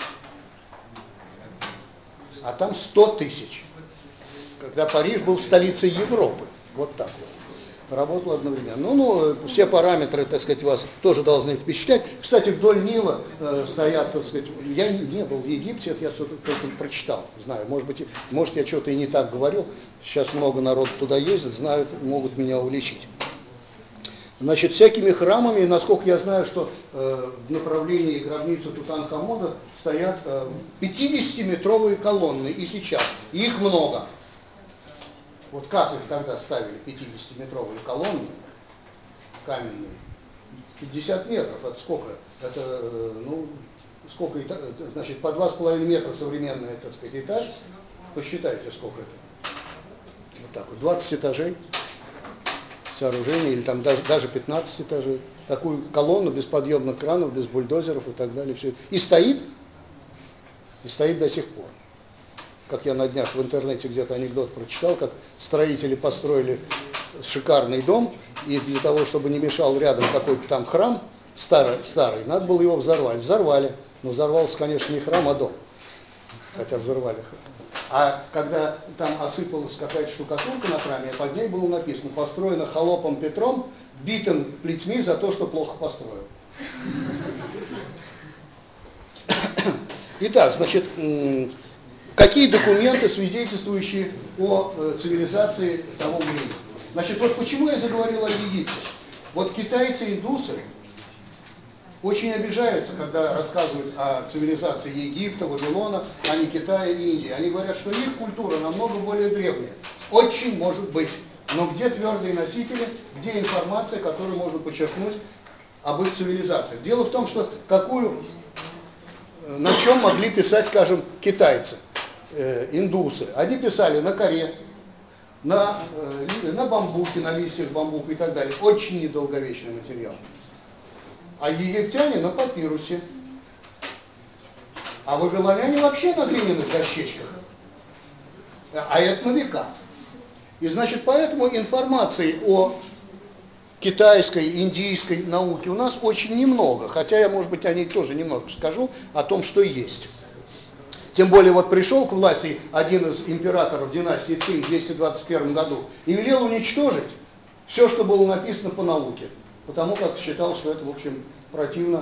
А там сто тысяч. Когда Париж был столицей Европы. Вот так вот. Работал одновременно. Ну, ну, все параметры, так сказать, вас тоже должны впечатлять. Кстати, вдоль Нила э, стоят, так сказать, я не, не был в Египте, это я все только прочитал, знаю. Может быть, может я что-то и не так говорю. Сейчас много народу туда ездит, знают, могут меня уличить. Значит, всякими храмами, насколько я знаю, что э, в направлении гробницы Тутанхамона стоят э, пятидесятиметровые колонны и сейчас. И их много. Вот как их тогда ставили, пятидесятиметровые колонны каменные? пятьдесят метров, это сколько? Это, э, ну, сколько, значит, по два с половиной метра современный, так сказать, этаж. Посчитайте, сколько это. Вот так вот, двадцать этажей. Сооружение, или там даже, даже пятнадцать этажей, такую колонну без подъемных кранов, без бульдозеров и так далее. Все. И стоит, и стоит до сих пор. Как я на днях в интернете где-то анекдот прочитал, как строители построили шикарный дом, и для того, чтобы не мешал рядом какой-то там храм старый, старый, надо было его взорвать. Взорвали. Но взорвался, конечно, не храм, а дом. Хотя взорвали храм. А когда там осыпалась какая-то штукатурка на храме, под ней было написано: построено холопом Петром, битым плетьми за то, что плохо построил. Итак, значит, какие документы, свидетельствующие о цивилизации того времени? Значит, вот почему я заговорил о Египте. Вот китайцы, индусы очень обижаются, когда рассказывают о цивилизации Египта, Вавилона, а не Китая и Индии. Они говорят, что их культура намного более древняя. Очень может быть. Но где твердые носители, где информация, которую можно подчеркнуть об их цивилизациях? Дело в том, что какую, на чем могли писать, скажем, китайцы, э, индусы. Они писали на коре, на, э, на бамбуке, на листьях бамбука и так далее. Очень недолговечный материал. А египтяне на папирусе. А вавилоняне вообще на глиняных дощечках. А это на века. И значит, поэтому информации о китайской, индийской науке у нас очень немного. Хотя я, может быть, о ней тоже немного скажу, о том, что есть. Тем более, вот пришел к власти один из императоров династии Цинь в двести двадцать первом году и велел уничтожить все, что было написано по науке. Потому как считал, что это, в общем, противно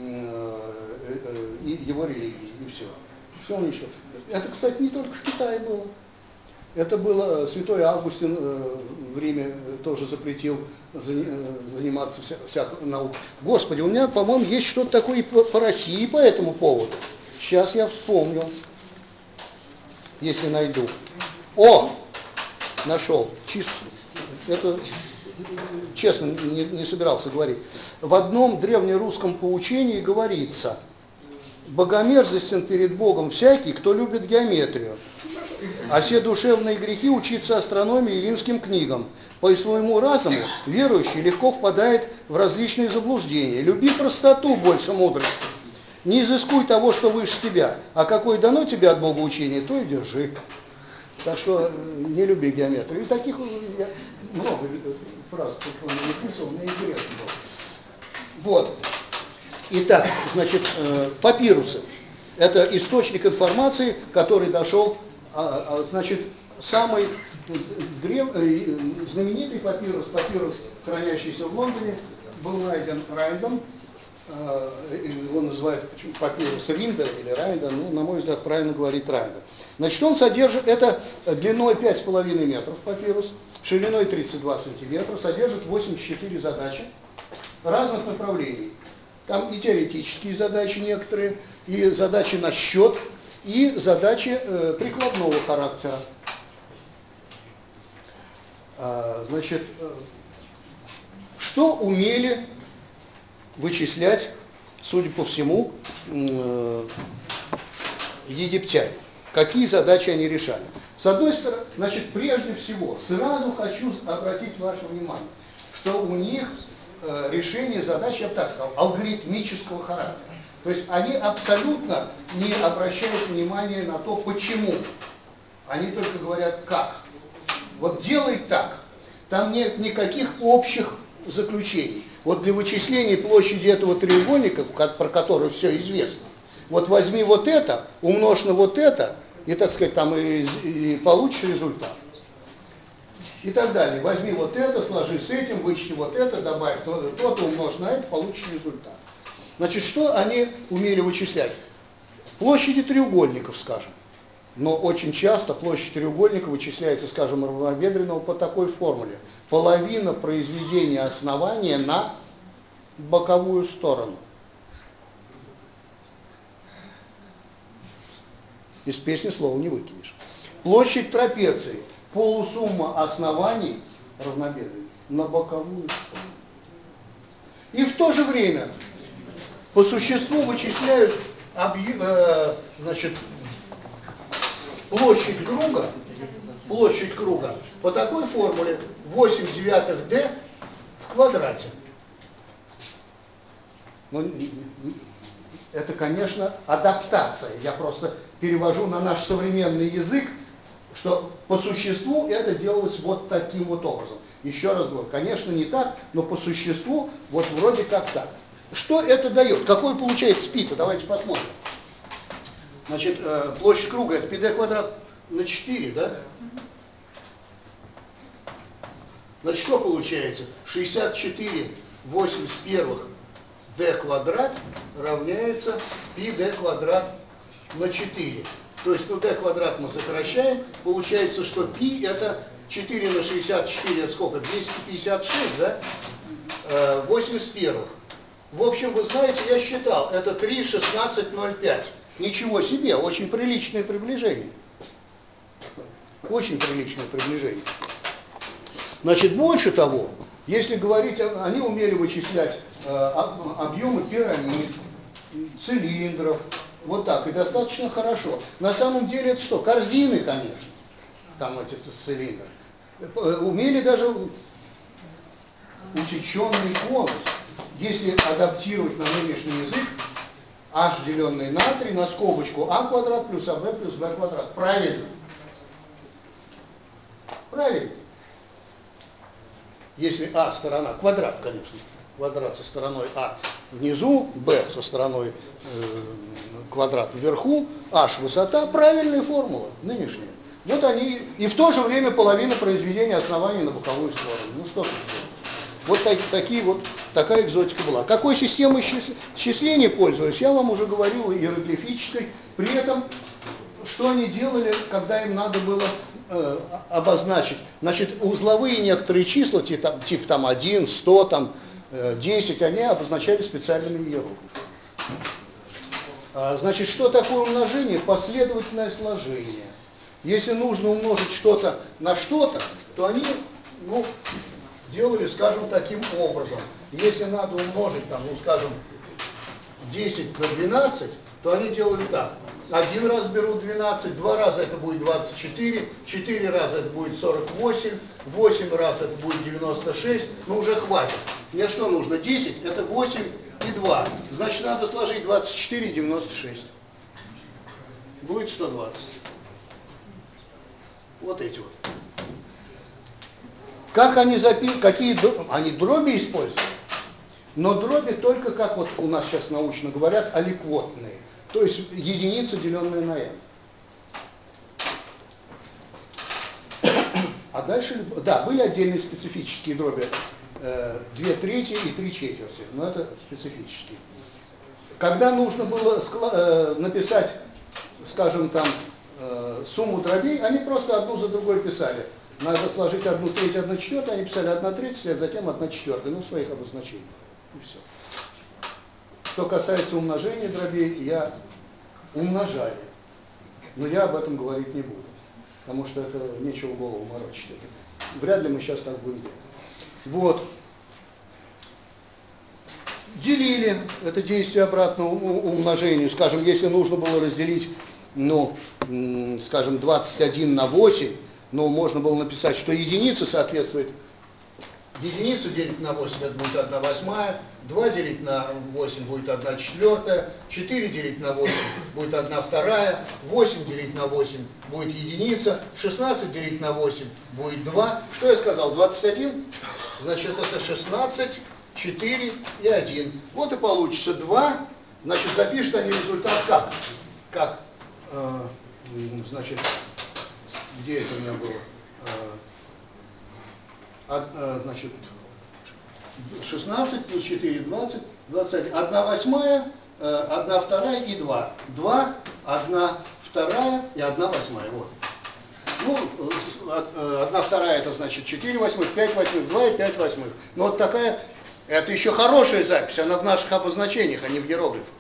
его религии, и все. Все уничтожил. Это, кстати, не только в Китае было. Это было, святой Августин в Риме тоже запретил заниматься вся, всякой наукой. Господи, у меня, по-моему, есть что-то такое по, по России по этому поводу. Сейчас я вспомнил, если найду. О, нашел. Чисто. Это, честно, не, не собирался говорить. В одном древнерусском поучении говорится: богомерзостен перед Богом всякий, кто любит геометрию, а все душевные грехи учиться астрономии и линским книгам. По своему разуму верующий легко впадает в различные заблуждения. Люби простоту больше мудрости. Не изыскуй того, что выше тебя, а какое дано тебе от Бога учение, то и держи. Так что не люби геометрию. И таких я много фраз тут написал, мне интересно было. Вот. Итак, значит, папирусы. Это источник информации, который дошел, значит, самый древ... знаменитый папирус, папирус, хранящийся в Лондоне, был найден Райндом. Его называют папирус Ринда или Райнда, ну, на мой взгляд, правильно говорить Райнда. Значит, он содержит, это длиной пять с половиной метров папирус, шириной тридцать два сантиметра, содержит восемьдесят четыре задачи разных направлений. Там и теоретические задачи некоторые, и задачи на счет, и задачи э, прикладного характера. А, значит, э, что умели вычислять, судя по всему, э, египтяне? Какие задачи они решали? С одной стороны, значит, прежде всего, сразу хочу обратить ваше внимание, что у них э, решение задач, я бы так сказал, алгоритмического характера. То есть они абсолютно не обращают внимания на то, почему. Они только говорят, как. Вот делай так. Там нет никаких общих заключений. Вот для вычисления площади этого треугольника, про который все известно, вот возьми вот это, умножь на вот это, и, так сказать, там и, и получишь результат. И так далее. Возьми вот это, сложи с этим, вычти вот это, добавь то-то, то-то, умножь на это, получишь результат. Значит, что они умели вычислять? Площади треугольников, скажем. Но очень часто площадь треугольника вычисляется, скажем, равнобедренного по такой формуле. Половина произведения основания на боковую сторону. Из песни слова не выкинешь. Площадь трапеции. Полусумма оснований равнобедренных на боковую сторону. И в то же время по существу вычисляют объ... э, значит, площадь круга, площадь круга по такой формуле восемь девятых d в квадрате. Ну, это, конечно, адаптация. Я просто перевожу на наш современный язык, что по существу это делалось вот таким вот образом. Еще раз говорю, конечно, не так, но по существу вот вроде как так. Что это дает? Какой получается π-то? Давайте посмотрим. Значит, площадь круга это πd квадрат на четыре, да? Значит, что получается? шестьдесят четыре восемьдесят первых d квадрат равняется πd квадрат на четыре. То есть, ну, d квадрат мы сокращаем, получается, что π это четыре на шестьдесят четыре, это сколько? двести пятьдесят шесть, да? восемьдесят первых. В общем, вы знаете, я считал, это три, шестнадцать, ноль пять. Ничего себе, очень приличное приближение. Очень приличное приближение. Значит, больше того, если говорить, они умели вычислять э, объемы пирамид, цилиндров, вот так, и достаточно хорошо. На самом деле это что? Корзины, конечно, там эти цилиндры. Умели даже усеченный конус, если адаптировать на нынешний язык, h деленное на три на скобочку а квадрат плюс аб плюс b квадрат. Правильно? Правильно. Если а сторона, квадрат, конечно, квадрат со стороной а внизу, b со стороной э, квадрат вверху, h высота, правильная формула, нынешняя. Вот они, и в то же время половина произведения оснований на боковую сторону. Ну что тут делать? Вот так, такие вот, такая экзотика была. Какой системой счисления пользовались, я вам уже говорил, иероглифической. При этом, что они делали, когда им надо было э, обозначить? Значит, узловые некоторые числа, типа, типа там один, сто, там, э, десять, они обозначали специальными иероглифами. А, значит, что такое умножение? Последовательное сложение. Если нужно умножить что-то на что-то, то они, ну, делали, скажем, таким образом. Если надо умножить, там, ну, скажем, десять на двенадцать, то они делали так. Один раз берут двенадцать, два раза это будет двадцать четыре, четыре раза это будет сорок восемь, восемь раз это будет девяносто шесть, ну уже хватит. Мне что нужно? десять, это восемь и два. Значит, надо сложить двадцать четыре и девяносто шесть. Будет сто двадцать. Вот эти вот. Как они записывают, какие они дроби используют? Но дроби только, как вот у нас сейчас научно говорят, аликвотные. То есть единица, деленная на n. А дальше, да, были отдельные специфические дроби, э, две трети и три четверти, но это специфические. Когда нужно было э, написать, скажем, там, э, сумму дробей, они просто одну за другой писали. Надо сложить одну треть, одну четвертую, они писали одна треть, а затем одна четвертая, ну, своих обозначений. И все. Что касается умножения дробей, я умножали. Но я об этом говорить не буду, потому что это нечего голову морочить. Это, вряд ли мы сейчас так будем делать. Вот. Делили это действие обратного умножению. Скажем, если нужно было разделить, ну, скажем, двадцать один на восемь, но можно было написать, что единица соответствует, единицу делить на восемь, это будет одна восьмая, два делить на восемь будет одна четвертая, четыре делить на восемь будет одна вторая, восемь делить на восемь будет единица, шестнадцать делить на восемь будет два. Что я сказал? двадцать один? Значит, это шестнадцать, четыре и один. Вот и получится два. Значит, запишут они результат как? Как? Э, значит, где это у меня было? Э, значит, шестнадцать плюс четыре, двадцать, двадцать один. одна восьмая, одна вторая и два. два, одна вторая и одна восьмая. Вот. Ну, одна вторая это значит четыре восьмых, пять восьмых, два и пять восьмых. Ну вот такая, это еще хорошая запись, она в наших обозначениях, а не в иероглифах.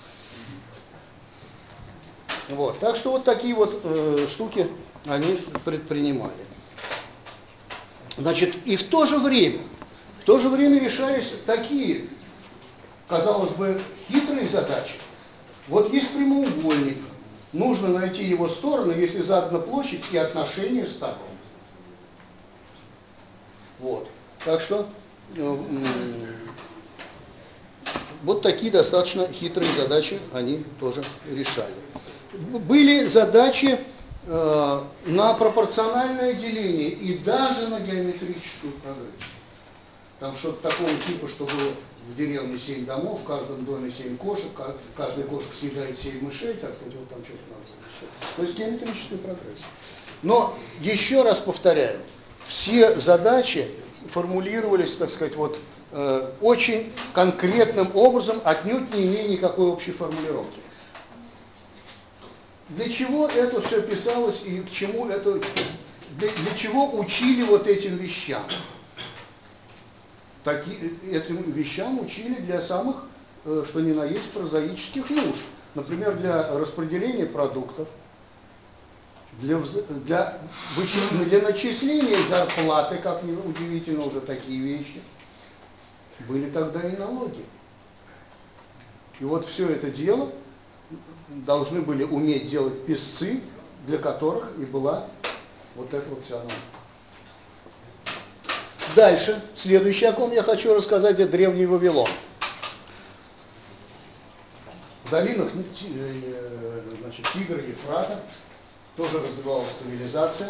Вот. Так что вот такие вот э, штуки они предпринимали. Значит, и в то же время, в то же время решались такие, казалось бы, хитрые задачи. Вот есть прямоугольник, нужно найти его стороны, если задана площадь и отношение сторон. Вот. Так что э, вот такие достаточно хитрые задачи они тоже решали. Были задачи э, на пропорциональное деление и даже на геометрическую прогрессию. Там что-то такого типа, что было в деревне семь домов, в каждом доме семь кошек, каждая кошка съедает семь мышей, так сказать, вот там что-то надо еще. То есть геометрическую прогрессию. Но еще раз повторяю, все задачи формулировались, так сказать, вот э, очень конкретным образом, отнюдь не имея никакой общей формулировки. Для чего это все писалось и к чему это, для, для чего учили вот этим вещам? таки, этим вещам учили для самых, э, что ни на есть, прозаических нужд. Например, для распределения продуктов, для, для, для начисления зарплаты, как ни удивительно, уже такие вещи. Были тогда и налоги. И вот все это дело должны были уметь делать писцы, для которых и была вот эта вот вся наука. Дальше, следующее, о ком я хочу рассказать, это древний Вавилон. В долинах, значит, Тигра, Ефрата тоже развивалась цивилизация.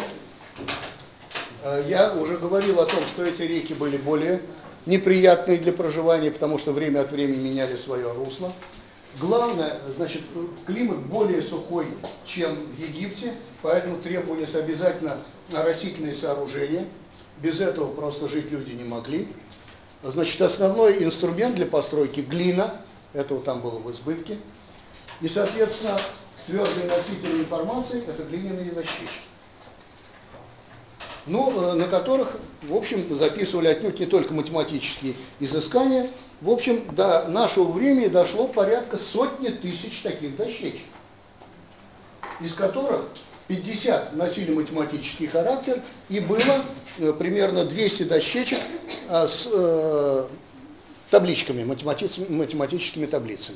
Я уже говорил о том, что эти реки были более неприятные для проживания, потому что время от времени меняли свое русло. Главное, значит, климат более сухой, чем в Египте, поэтому требовались обязательно оросительные сооружения. Без этого просто жить люди не могли. Значит, основной инструмент для постройки – глина, этого там было в избытке. И, соответственно, твердые носители информации – это глиняные дощечки. Ну, на которых, в общем, записывали отнюдь не только математические изыскания. В общем, до нашего времени дошло порядка сотни тысяч таких дощечек, из которых пятьдесят носили математический характер, и было э, примерно двести дощечек э, с э, табличками, математическими таблицами.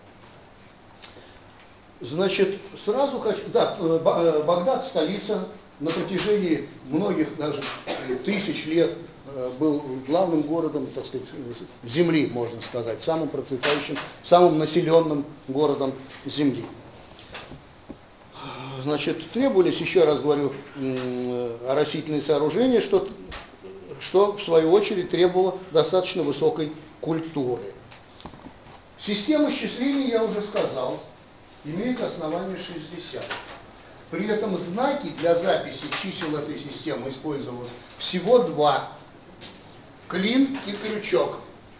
Значит, сразу хочу... Да, Багдад, столица, на протяжении многих, даже тысяч лет был главным городом, так сказать, земли, можно сказать, самым процветающим, самым населенным городом земли. Значит, требовались, еще раз говорю, оросительные сооружения, что, что в свою очередь требовало достаточно высокой культуры. Система счисления, я уже сказал, имеет основание шестьдесят. При этом знаки для записи чисел этой системы использовалось всего два. Клин и крючок.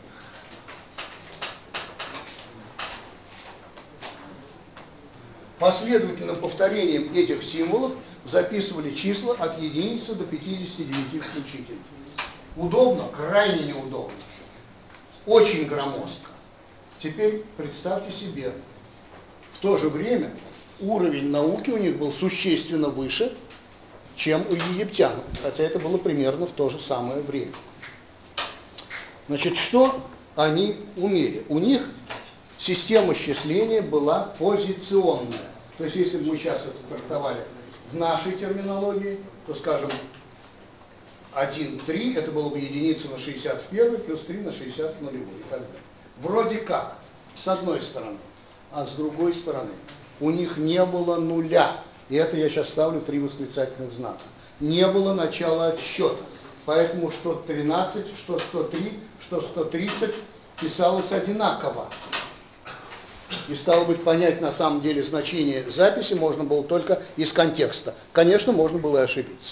Последовательным повторением этих символов записывали числа от единицы до пятидесяти девяти включительно. Удобно? Крайне неудобно. Очень громоздко. Теперь представьте себе, в то же время уровень науки у них был существенно выше, чем у египтян, хотя это было примерно в то же самое время. Значит, что они умели? У них система счисления была позиционная. То есть, если бы мы сейчас это трактовали в нашей терминологии, то, скажем, один, три, это было бы единица на шестьдесят один, плюс три на шестьдесят нулевой и так далее. Вроде как, с одной стороны, а с другой стороны, у них не было нуля. И это я сейчас ставлю три восклицательных знака. Не было начала отсчета. Поэтому что тринадцать, что сто три, что сто тридцать писалось одинаково. И стало быть, понять на самом деле значение записи можно было только из контекста. Конечно, можно было и ошибиться.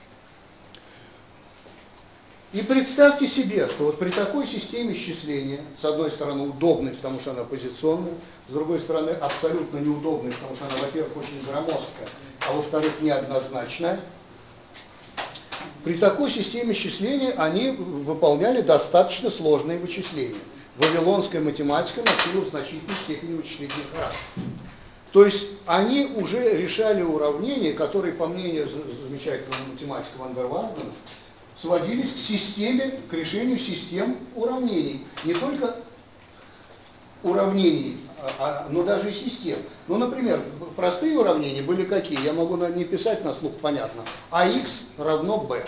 И представьте себе, что вот при такой системе счисления, с одной стороны удобной, потому что она позиционная, с другой стороны абсолютно неудобной, потому что она, во-первых, очень громоздкая, а во-вторых, неоднозначная, при такой системе счисления они выполняли достаточно сложные вычисления. Вавилонская математика носила в значительной степени вычислительный характер. То есть они уже решали уравнения, которые, по мнению замечательного математика Ван дер Вардена, сводились к системе, к решению систем уравнений. Не только уравнений, а, но даже и систем. Ну, например, простые уравнения были какие? Я могу, наверное, не писать на слух, понятно. АХ равно b.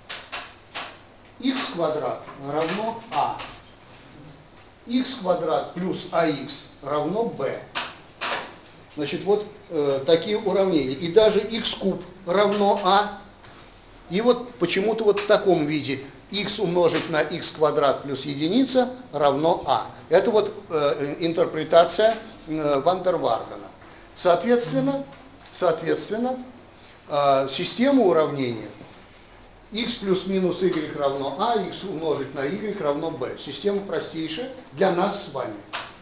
Х квадрат равно а. Х квадрат плюс АХ равно b. Значит, вот э, такие уравнения. И даже х куб равно а. И вот почему-то вот в таком виде х умножить на х квадрат плюс единица равно а. Это вот э, интерпретация э, Ван дер Вардена. Соответственно, соответственно э, система уравнения х плюс минус y равно а, х умножить на y равно b. Система простейшая для нас с вами.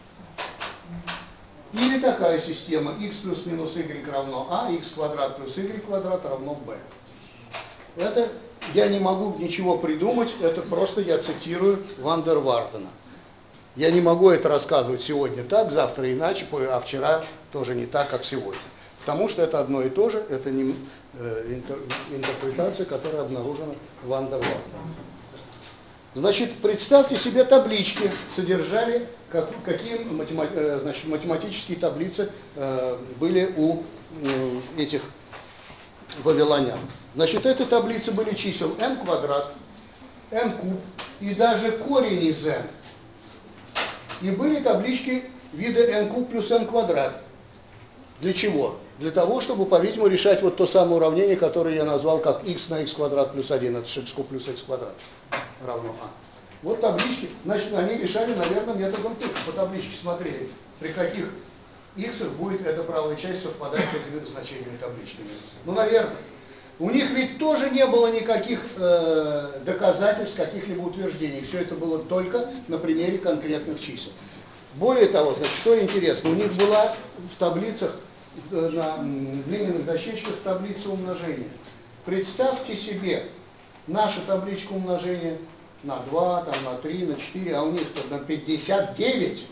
Или такая система х плюс минус y равно а, х квадрат плюс y квадрат равно b. Это я не могу ничего придумать, это просто я цитирую Ван дер Вардена. Я не могу это рассказывать сегодня так, завтра иначе, а вчера тоже не так, как сегодня. Потому что это одно и то же, это не э, интер, интерпретация, которая обнаружена Ван дер Варденом. Значит, представьте себе, таблички содержали, как, какие матема, э, значит, математические таблицы э, были у э, этих вавилонян. Значит, эти таблицы были чисел n квадрат, n куб и даже корень из n. И были таблички вида n куб плюс n квадрат. Для чего? Для того, чтобы, по-видимому, решать вот то самое уравнение, которое я назвал как x на x квадрат плюс один, это x куб плюс x квадрат равно а. Вот таблички, значит, они решали, наверное, методом тыка. По табличке смотрели, при каких x будет эта правая часть совпадать с этими значениями табличками. Ну, наверное. У них ведь тоже не было никаких э, доказательств, каких-либо утверждений. Все это было только на примере конкретных чисел. Более того, значит, что интересно, у них была в таблицах, на глиняных дощечках таблица умножения. Представьте себе, наша табличка умножения на два, там, на три, на четыре, а у них на пятьдесят девять.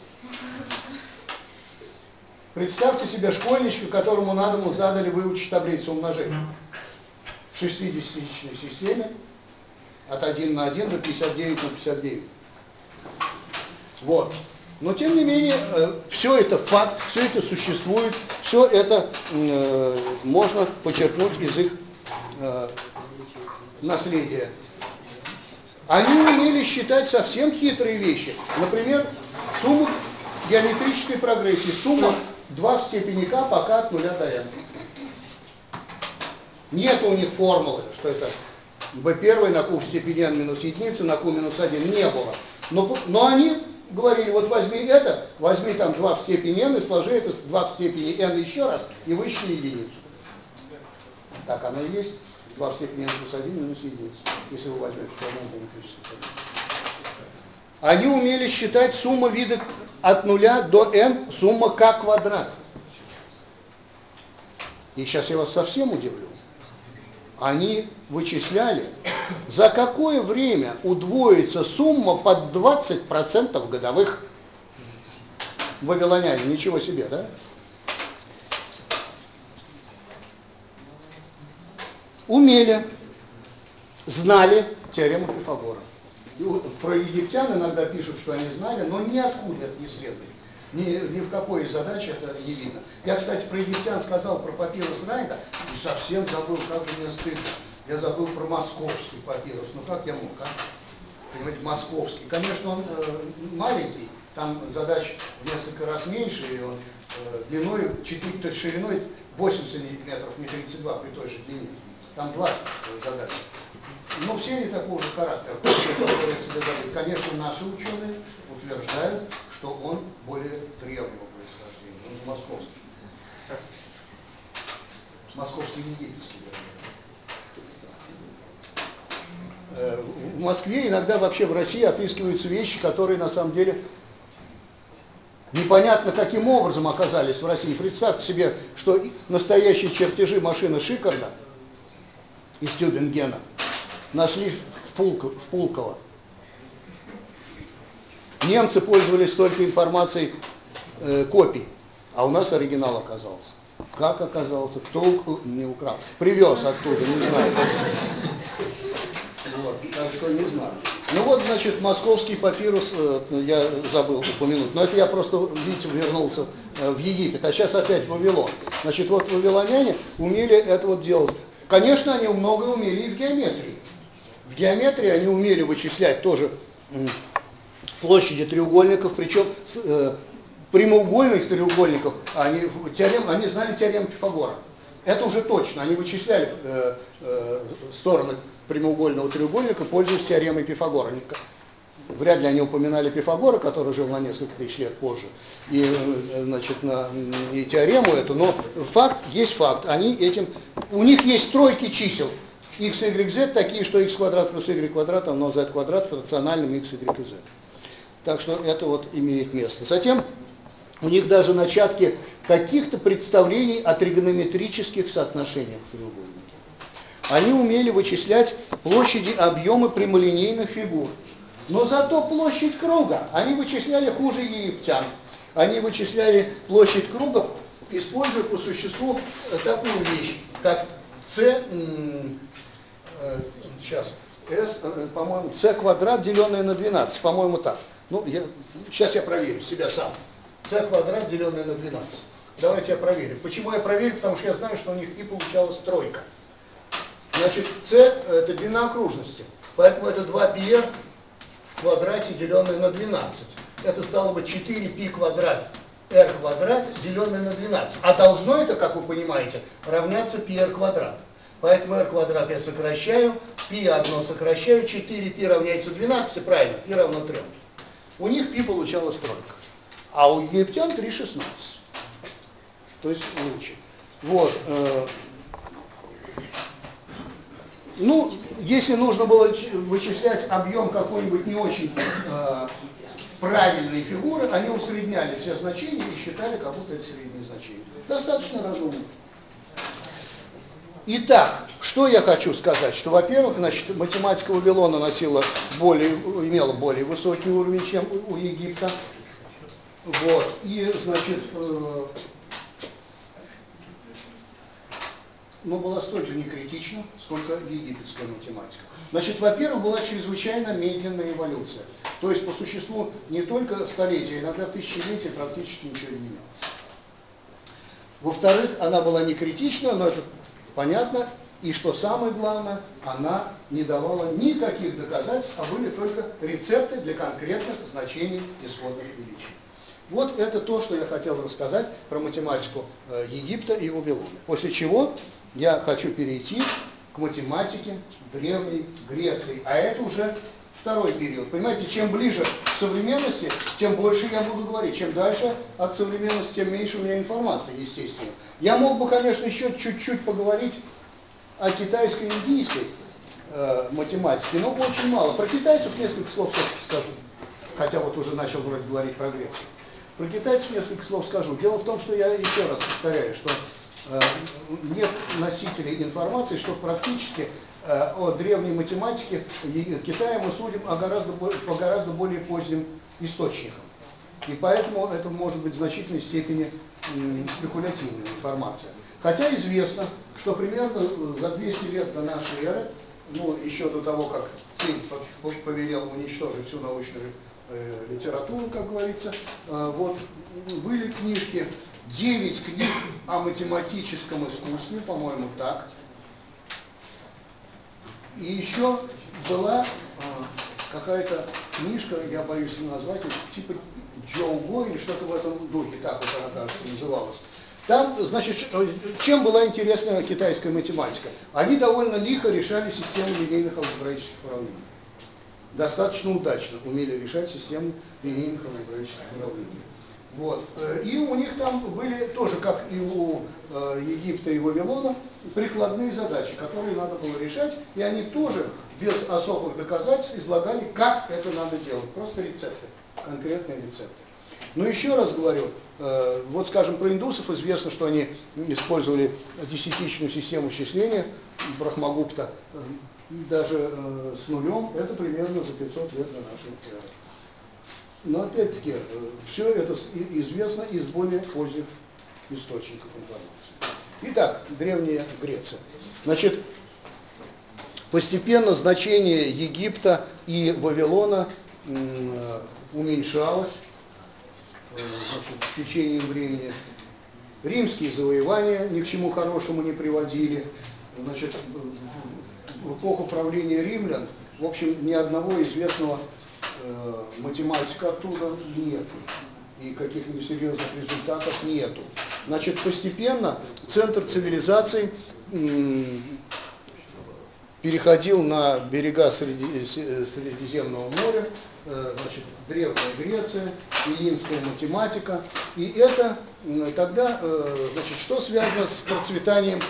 Представьте себе школьничка, которому на дому задали выучить таблицу умножения. В шестидесятитысячной системе от один на один до пятьдесят девять на пятьдесят девять. Вот. Но тем не менее, все это факт, все это существует, все это э, можно почерпнуть из их э, наследия. Они умели считать совсем хитрые вещи. Например, сумму геометрической прогрессии. Сумма два в степени k пока от нуля до n. Нет у них формулы, что это b1 на q в степени n минус единица на q минус один. Не было. Но, но они говорили, вот возьми это, возьми там два в степени n и сложи это с два в степени n еще раз и вычти единицу. Так оно и есть. два в степени n плюс один минус единица. Если вы возьмете формулу геометрической прогрессии. Они умели считать сумму вида от нуля до n, сумма k квадрат. И сейчас я вас совсем удивлю. Они вычисляли, за какое время удвоится сумма под двадцать процентов годовых. Вавилоняне, ничего себе, да? Умели, знали теорему Пифагора. И вот про египтян иногда пишут, что они знали, но ниоткуда это не следует. Ни, ни в какой из задач это не видно. Я, кстати, про египтян сказал, про папирус Райта, и совсем забыл, как же мне стыдно. Я забыл про московский папирус. Ну как я мог, а? Понимаете, московский. Конечно, он э, маленький, там задач в несколько раз меньше, и он э, длиной четыре, то есть шириной восемь сантиметров, не тридцать два при той же длине. Там двадцать задач. Но все они такого же характера, позволят себе забыть. Конечно, наши ученые утверждают, что он более древнего происхождения. Он же московский. Московский египетский. В Москве, иногда вообще в России отыскиваются вещи, которые на самом деле непонятно каким образом оказались в России. Представьте себе, что настоящие чертежи машины Шикарда из Тюбингена нашли в, Пулко, в Пулково. Немцы пользовались только информацией э, копий, а у нас оригинал оказался. Как оказался, кто не украл. Привез оттуда, не знаю. Вот, так что не знаю. Ну вот, значит, московский папирус, э, я забыл упомянуть, но это я просто, видите, вернулся э, в Египет, а сейчас опять в Вавилон. Значит, вот вавилоняне умели это вот делать. Конечно, они многое умели и в геометрии. В геометрии они умели вычислять тоже э, площади треугольников, причем э, прямоугольных треугольников, они, теорем, они знали теорему Пифагора. Это уже точно, они вычисляли э, э, стороны прямоугольного треугольника, пользуясь теоремой Пифагора. Они, вряд ли они упоминали Пифагора, который жил на несколько тысяч лет позже, и, э, значит, на, и теорему эту, но факт есть факт. Они этим, у них есть стройки чисел x, y, z такие, что x квадрат плюс y квадрат равно z квадрат с рациональным x, y и z. Так что это вот имеет место. Затем у них даже начатки каких-то представлений о тригонометрических соотношениях в треугольнике. они умели вычислять площади, объемы прямолинейных фигур. Но зато площадь круга они вычисляли хуже египтян. Они вычисляли площадь круга, используя по существу такую вещь, как c, сейчас, s, по-моему, c квадрат, деленное на двенадцать, по-моему, так. Ну, я, сейчас я проверю себя сам. c квадрат, деленное на двенадцать. Давайте я проверю. Почему я проверю? Потому что я знаю, что у них и получалась тройка. Значит, c это длина окружности. Поэтому это два пи эр в квадрате, деленное на двенадцать. Это стало бы четыре пи квадрат r квадрат, деленное на двенадцать. А должно это, как вы понимаете, равняться пи эр квадрат. Поэтому r квадрат я сокращаю, π одно сокращаю, четыре пи равняется двенадцати, правильно, π равно трем. У них π получалась тройка. А у египтян три шестнадцать. То есть лучше. Вот. Э, ну, если нужно было вычислять объем какой-нибудь не очень э, правильной фигуры, они усредняли все значения и считали, как будто это среднее значение. Достаточно разумно. Итак, что я хочу сказать, что, во-первых, значит, математика Вавилона носила более, имела более высокий уровень, чем у Египта. Вот. И, значит, э, но была столь же некритична, сколько египетская математика. Значит, во-первых, была чрезвычайно медленная эволюция. То есть, по существу, не только столетия, а иногда тысячелетия практически ничего не менялось. Во-вторых, она была некритична, но это понятно. И что самое главное, она не давала никаких доказательств, а были только рецепты для конкретных значений исходных величин. Вот это то, что я хотел рассказать про математику Египта и Вавилона. После чего я хочу перейти к математике Древней Греции. А это уже второй период. Понимаете, чем ближе к современности, тем больше я буду говорить. Чем дальше от современности, тем меньше у меня информации, естественно. Я мог бы, конечно, еще чуть-чуть поговорить о китайской и индийской э, математике, но очень мало. Про китайцев несколько слов все-таки скажу. Хотя вот уже начал вроде говорить про Грецию. Про китайцев несколько слов скажу. Дело в том, что я еще раз повторяю, что э, нет носителей информации, что практически э, о древней математике Китая мы судим о гораздо, по гораздо более поздним источникам. И поэтому это может быть в значительной степени м, спекулятивная информация. Хотя известно, что примерно за двести лет до нашей эры, ну, еще до того, как Цинь повелел уничтожить всю научную э, литературу, как говорится, э, вот, были книжки, девять книг о математическом искусстве, по-моему, так. И еще была э, какая-то книжка, я боюсь не назвать, типа Джоуго или что-то в этом духе, так вот она, кажется, называлась. Там, значит, чем была интересна китайская математика? Они довольно лихо решали систему линейных алгебраических уравнений. Достаточно удачно умели решать систему линейных алгебраических уравнений. Вот. И у них там были тоже, как и у Египта и Вавилона, прикладные задачи, которые надо было решать, и они тоже без особых доказательств излагали, как это надо делать. Просто рецепты, конкретные рецепты. Но еще раз говорю, э, вот скажем про индусов известно, что они использовали десятичную систему счисления Брахмагупта, э, даже э, с нулем, это примерно за пятьсот лет до нашей эры. Но опять-таки, э, все это известно из более поздних источников информации. Итак, Древняя Греция. Значит, постепенно значение Египта и Вавилона э, уменьшалось. Значит, с течением времени. Римские завоевания ни к чему хорошему не приводили. Значит, в эпоху правления римлян, в общем, ни одного известного э, математика оттуда нет. И каких-нибудь серьезных результатов нету. Значит, постепенно центр цивилизации м, переходил на берега Среди, Средиземного моря, э, значит, Древняя Греция, эллинская математика. И это э, тогда, э, значит, что связано с процветанием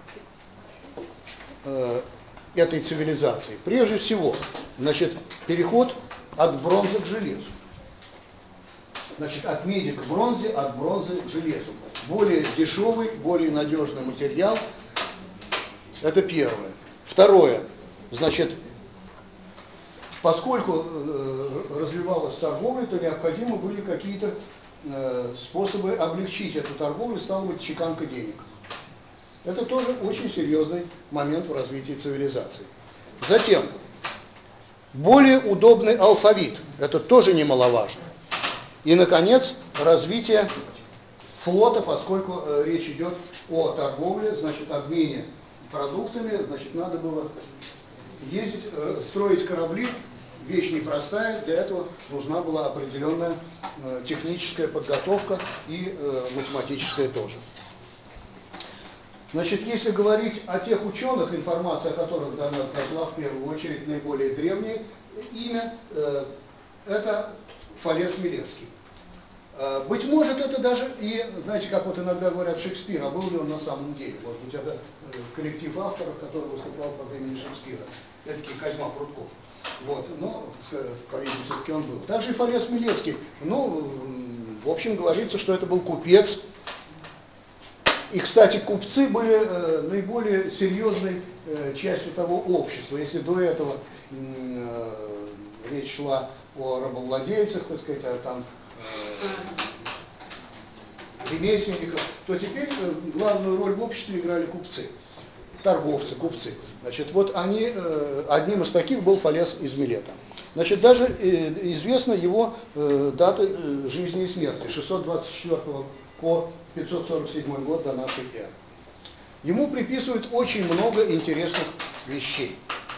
э, этой цивилизации? Прежде всего, значит, переход от бронзы к железу. Значит, от меди к бронзе, от бронзы к железу. Более дешевый, более надежный материал. Это первое. Второе, значит, поскольку э, развивалась торговля, то необходимы были какие-то э, способы облегчить эту торговлю, стала быть, чеканка денег. Это тоже очень серьезный момент в развитии цивилизации. Затем, более удобный алфавит, это тоже немаловажно. И, наконец, развитие флота, поскольку э, речь идет о торговле, значит, обмене продуктами, значит, надо было ездить, э, строить корабли, вещь непростая, для этого нужна была определенная э, техническая подготовка и э, математическая тоже. Значит, если говорить о тех ученых, информация о которых до нас дошла в первую очередь, наиболее древнее имя, э, это Фалес Милецкий. Э, быть может, это даже и, знаете, как вот иногда говорят Шекспир, а был ли он на самом деле? Может быть, это э, коллектив авторов, который выступал под именем Шекспира. Это таки Козьма Прутков. Вот, но, по-видимому, все-таки он был. Также и Фалес Милецкий. Ну, в общем, говорится, что это был купец. И, кстати, купцы были э, наиболее серьезной э, частью того общества. Если до этого э, речь шла о рабовладельцах, так сказать, а там э, ремесленниках, то теперь э, главную роль в обществе играли купцы, торговцы, купцы. Значит, вот они, э, одним из таких был Фалес из Милета. Значит, даже э, известна его э, дата э, жизни и смерти, шестьсот двадцать четвёртого по пятьсот сорок седьмой год до нашей эры. Ему приписывают очень много интересных вещей.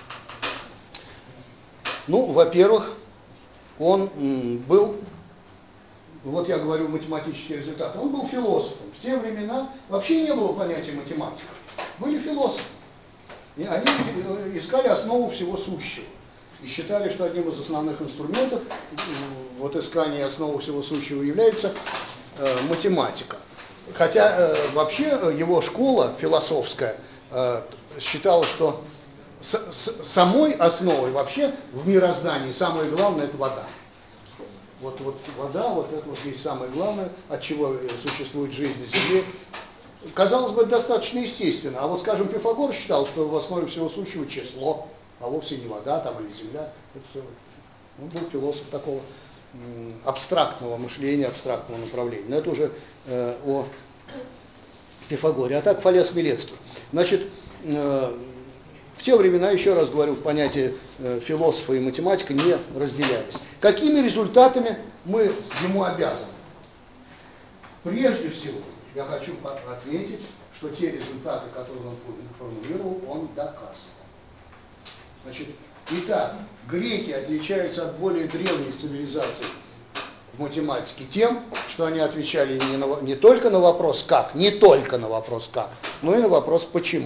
Ну, во-первых, он м, был, вот я говорю математический результат, он был философом. В те времена вообще не было понятия математика. Были философы. И они искали основу всего сущего. И считали, что одним из основных инструментов в отыскании основы всего сущего является э, математика. Хотя э, вообще его школа философская э, считала, что с, с, самой основой вообще в мироздании самое главное – это вода. Вот, вот вода, вот это вот есть самое главное, от чего существует жизнь на Земле. Казалось бы, достаточно естественно. А вот, скажем, Пифагор считал, что в основе всего сущего число, а вовсе не вода там или земля. Это все. Он был философ такого м, абстрактного мышления, абстрактного направления. Но это уже э, о Пифагоре. А так Фалес Милецкий. Значит, э, в те времена, еще раз говорю, понятия э, философа и математика не разделялись. Какими результатами мы ему обязаны? Прежде всего, я хочу отметить, что те результаты, которые он формулировал, он доказывал. Значит, итак, греки отличаются от более древних цивилизаций в математике тем, что они отвечали не, на, не только на вопрос «как», не только на вопрос «как», но и на вопрос «почему».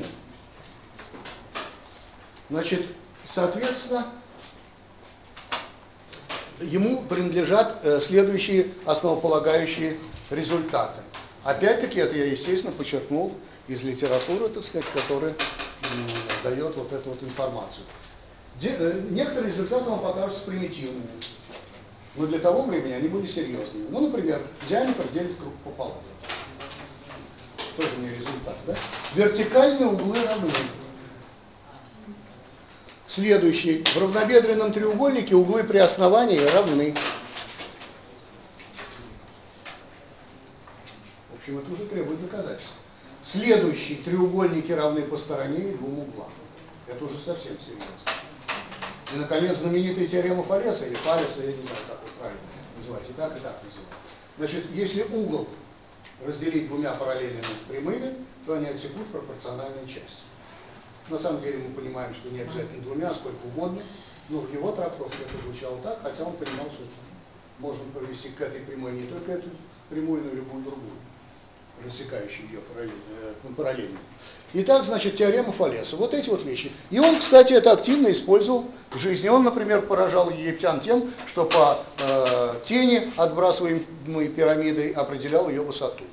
Значит, соответственно, ему принадлежат э, следующие основополагающие результаты. Опять-таки, это я, естественно, подчеркнул из литературы, так сказать, которая м, дает вот эту вот информацию. Де, э, некоторые результаты вам покажутся примитивными, но для того времени они были серьезными. Ну, например, диаметр делит круг пополам. Тоже не результат, да? Вертикальные углы равны. Следующий. В равнобедренном треугольнике углы при основании равны. В общем, это уже требует доказательств. Следующий. Треугольники равны по стороне и двум углам. Это уже совсем серьезно. И, наконец, знаменитая теорема Фалеса, или Фалеса, я не знаю, как его правильно называть, и так, и так называют. Значит, если угол разделить двумя параллельными прямыми, то они отсекут пропорциональные части. На самом деле мы понимаем, что не обязательно двумя, а сколько угодно. Но в его трактовке это звучало так, хотя он понимал, что можно провести к этой прямой не только эту прямую, но и любую другую, рассекающую ее параллельно. параллельно. Итак, значит, теорема Фалеса. Вот эти вот вещи. И он, кстати, это активно использовал в жизни. Он, например, поражал египтян тем, что по э, тени, отбрасываемой пирамидой, определял ее высоту.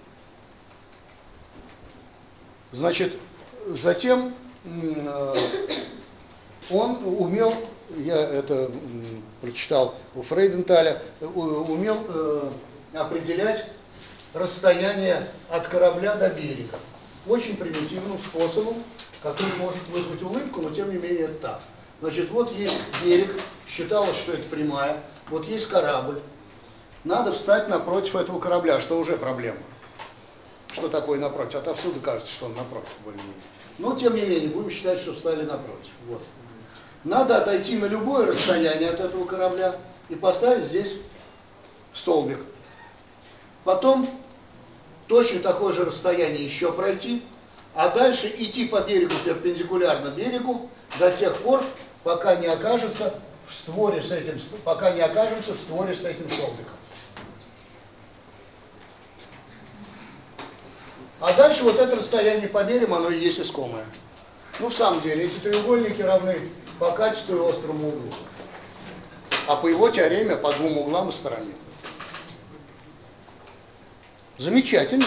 Значит, затем э, он умел, я это прочитал у Фрейденталя, умел э, определять расстояние от корабля до берега очень примитивным способом, который может вызвать улыбку, но тем не менее это так. Значит, вот есть берег, считалось, что это прямая, вот есть корабль. Надо встать напротив этого корабля, что уже проблема. Что такое напротив? Отовсюду кажется, что он напротив более-менее. Но, тем не менее, будем считать, что встали напротив. Вот. Надо отойти на любое расстояние от этого корабля и поставить здесь столбик. Потом точно такое же расстояние еще пройти, а дальше идти по берегу перпендикулярно берегу до тех пор, пока не окажется в створе с этим, пока не окажется в створе с этим столбиком. А дальше вот это расстояние померим, оно и есть искомое. Ну, в самом деле, эти треугольники равны по качеству и острому углу. А по его теореме по двум углам и стороне. Замечательно.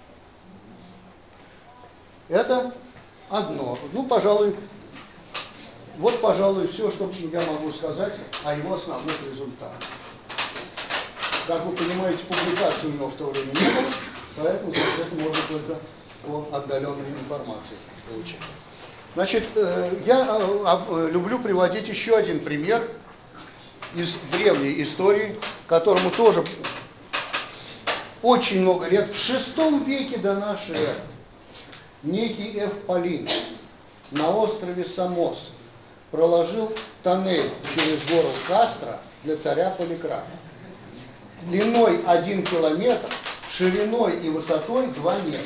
Это одно. Ну, пожалуй, вот, пожалуй, все, что я могу сказать о его основных результатах. Как вы понимаете, публикации у него в то время не было, поэтому это можно только по отдаленной информации получить. Значит, я люблю приводить еще один пример из древней истории, которому тоже очень много лет, в шестом веке до нашей эры, некий Эвполин на острове Самос проложил тоннель через гору Кастро для царя Поликрата. Длиной один километр, шириной и высотой два метра.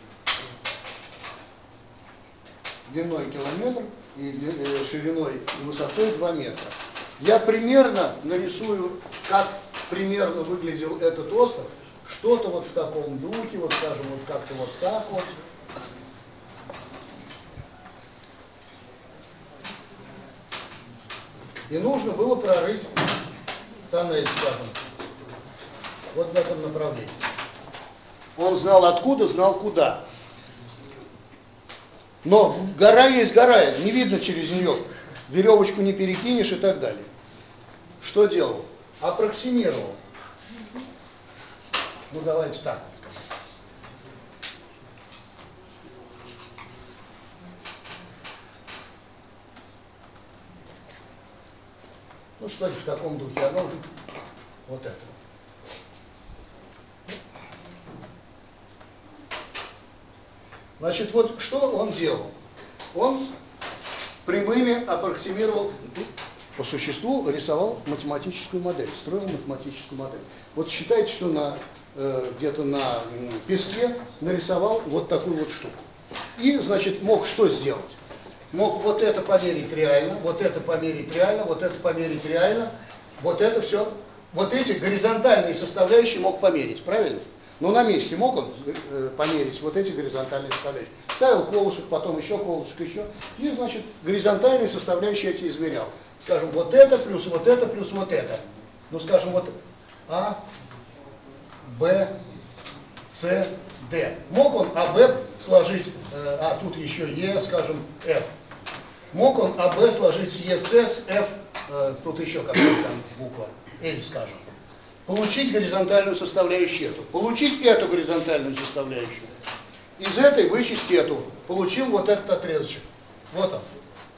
Длиной километр и шириной и высотой два метра. Я примерно нарисую, как примерно выглядел этот остров. Что-то вот в таком духе, вот скажем, вот как-то вот так вот. И нужно было прорыть тоннель, скажем, вот в этом направлении. Он знал откуда, знал куда. Но гора есть гора, не видно через нее, веревочку не перекинешь и так далее. Что делал? Аппроксимировал. Ну, давайте так. Ну, что-нибудь в таком духе, оно вот это. Значит, вот что он делал? Он прямыми аппроксимировал, по существу рисовал математическую модель, строил математическую модель. Вот считайте, что на, э, где-то на песке нарисовал вот такую вот штуку. И, значит, мог что сделать? Мог вот это померить реально, вот это померить реально, вот это померить реально, вот это все, вот эти горизонтальные составляющие мог померить, правильно? Но на месте мог он э, померить вот эти горизонтальные составляющие. Ставил колышек, потом еще колышек, еще. И, значит, горизонтальные составляющие эти измерял. Скажем, вот это плюс вот это плюс вот это. Ну, скажем, вот А, Б, С, Д. Мог он А, Б сложить, э, а тут еще Е, скажем, F. Мог он А, Б сложить с Е, С, с F, э, тут еще какая-то там буква, L, скажем. Получить горизонтальную составляющую эту. Получить эту горизонтальную составляющую. Из этой вычесть эту. Получил вот этот отрезочек. Вот он.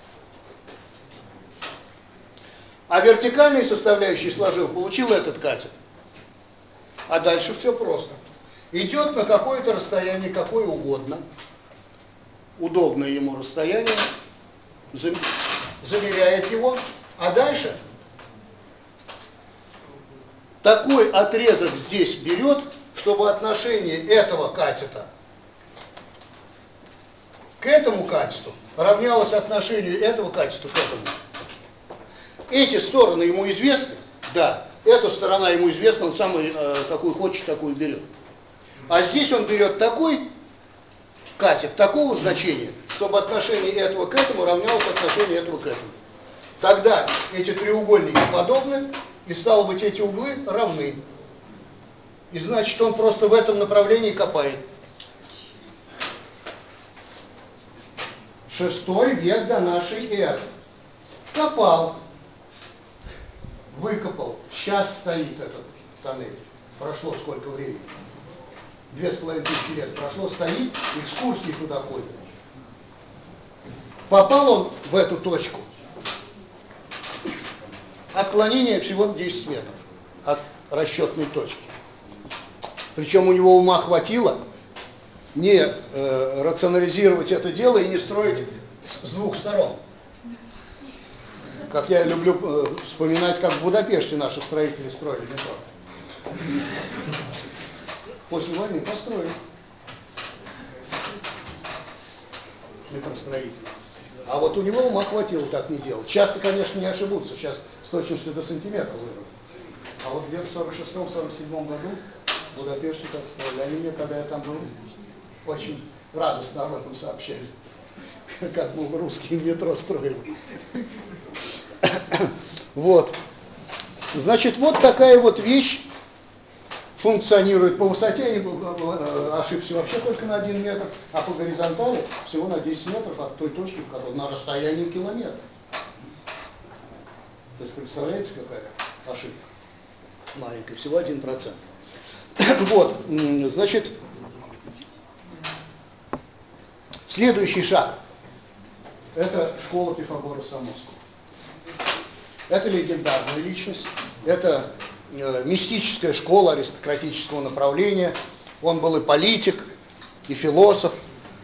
А вертикальные составляющие сложил, получил этот катет. А дальше все просто. Идет на какое-то расстояние, какое угодно. Удобное ему расстояние. Замеряет его. А дальше такой отрезок здесь берет, чтобы отношение этого катета к этому катету равнялось отношению этого катета к этому. Эти стороны ему известны? Да. Эта сторона ему известна, он самый, э, какую хочет, такую берет. А здесь он берет такой катет, такого значения, чтобы отношение этого к этому равнялось отношению этого к этому. Тогда эти треугольники подобны, и стало быть, эти углы равны. И значит, он просто в этом направлении копает. Шестой век до нашей эры. Копал. Выкопал. Сейчас стоит этот тоннель. Прошло сколько времени? Две с половиной тысячи лет прошло, стоит, экскурсии туда ходят. Попал он в эту точку, отклонение всего десять метров от расчетной точки. Причем у него ума хватило не э, рационализировать это дело и не строить с двух сторон. Как я люблю э, вспоминать, как в Будапеште наши строители строили метро. После войны построили метростроители. А вот у него ума хватило так не делать. Часто, конечно, не ошибутся, сейчас с точностью до сантиметра вырвали. А вот где-то в сорок шестом — сорок седьмом году в Будапеште так строили. Они мне, когда я там был, очень радостно об этом сообщали. Как мы русские метро строили. Вот. Значит, вот такая вот вещь функционирует. По высоте я ошибся вообще только на один метр, а по горизонтали всего на десять метров от той точки, в которой на расстоянии километра. То есть представляете, какая ошибка? Маленькая, всего один процент. Вот, значит, следующий шаг. Это школа Пифагора Самосского. Это легендарная личность, это э, мистическая школа аристократического направления. Он был и политик, и философ.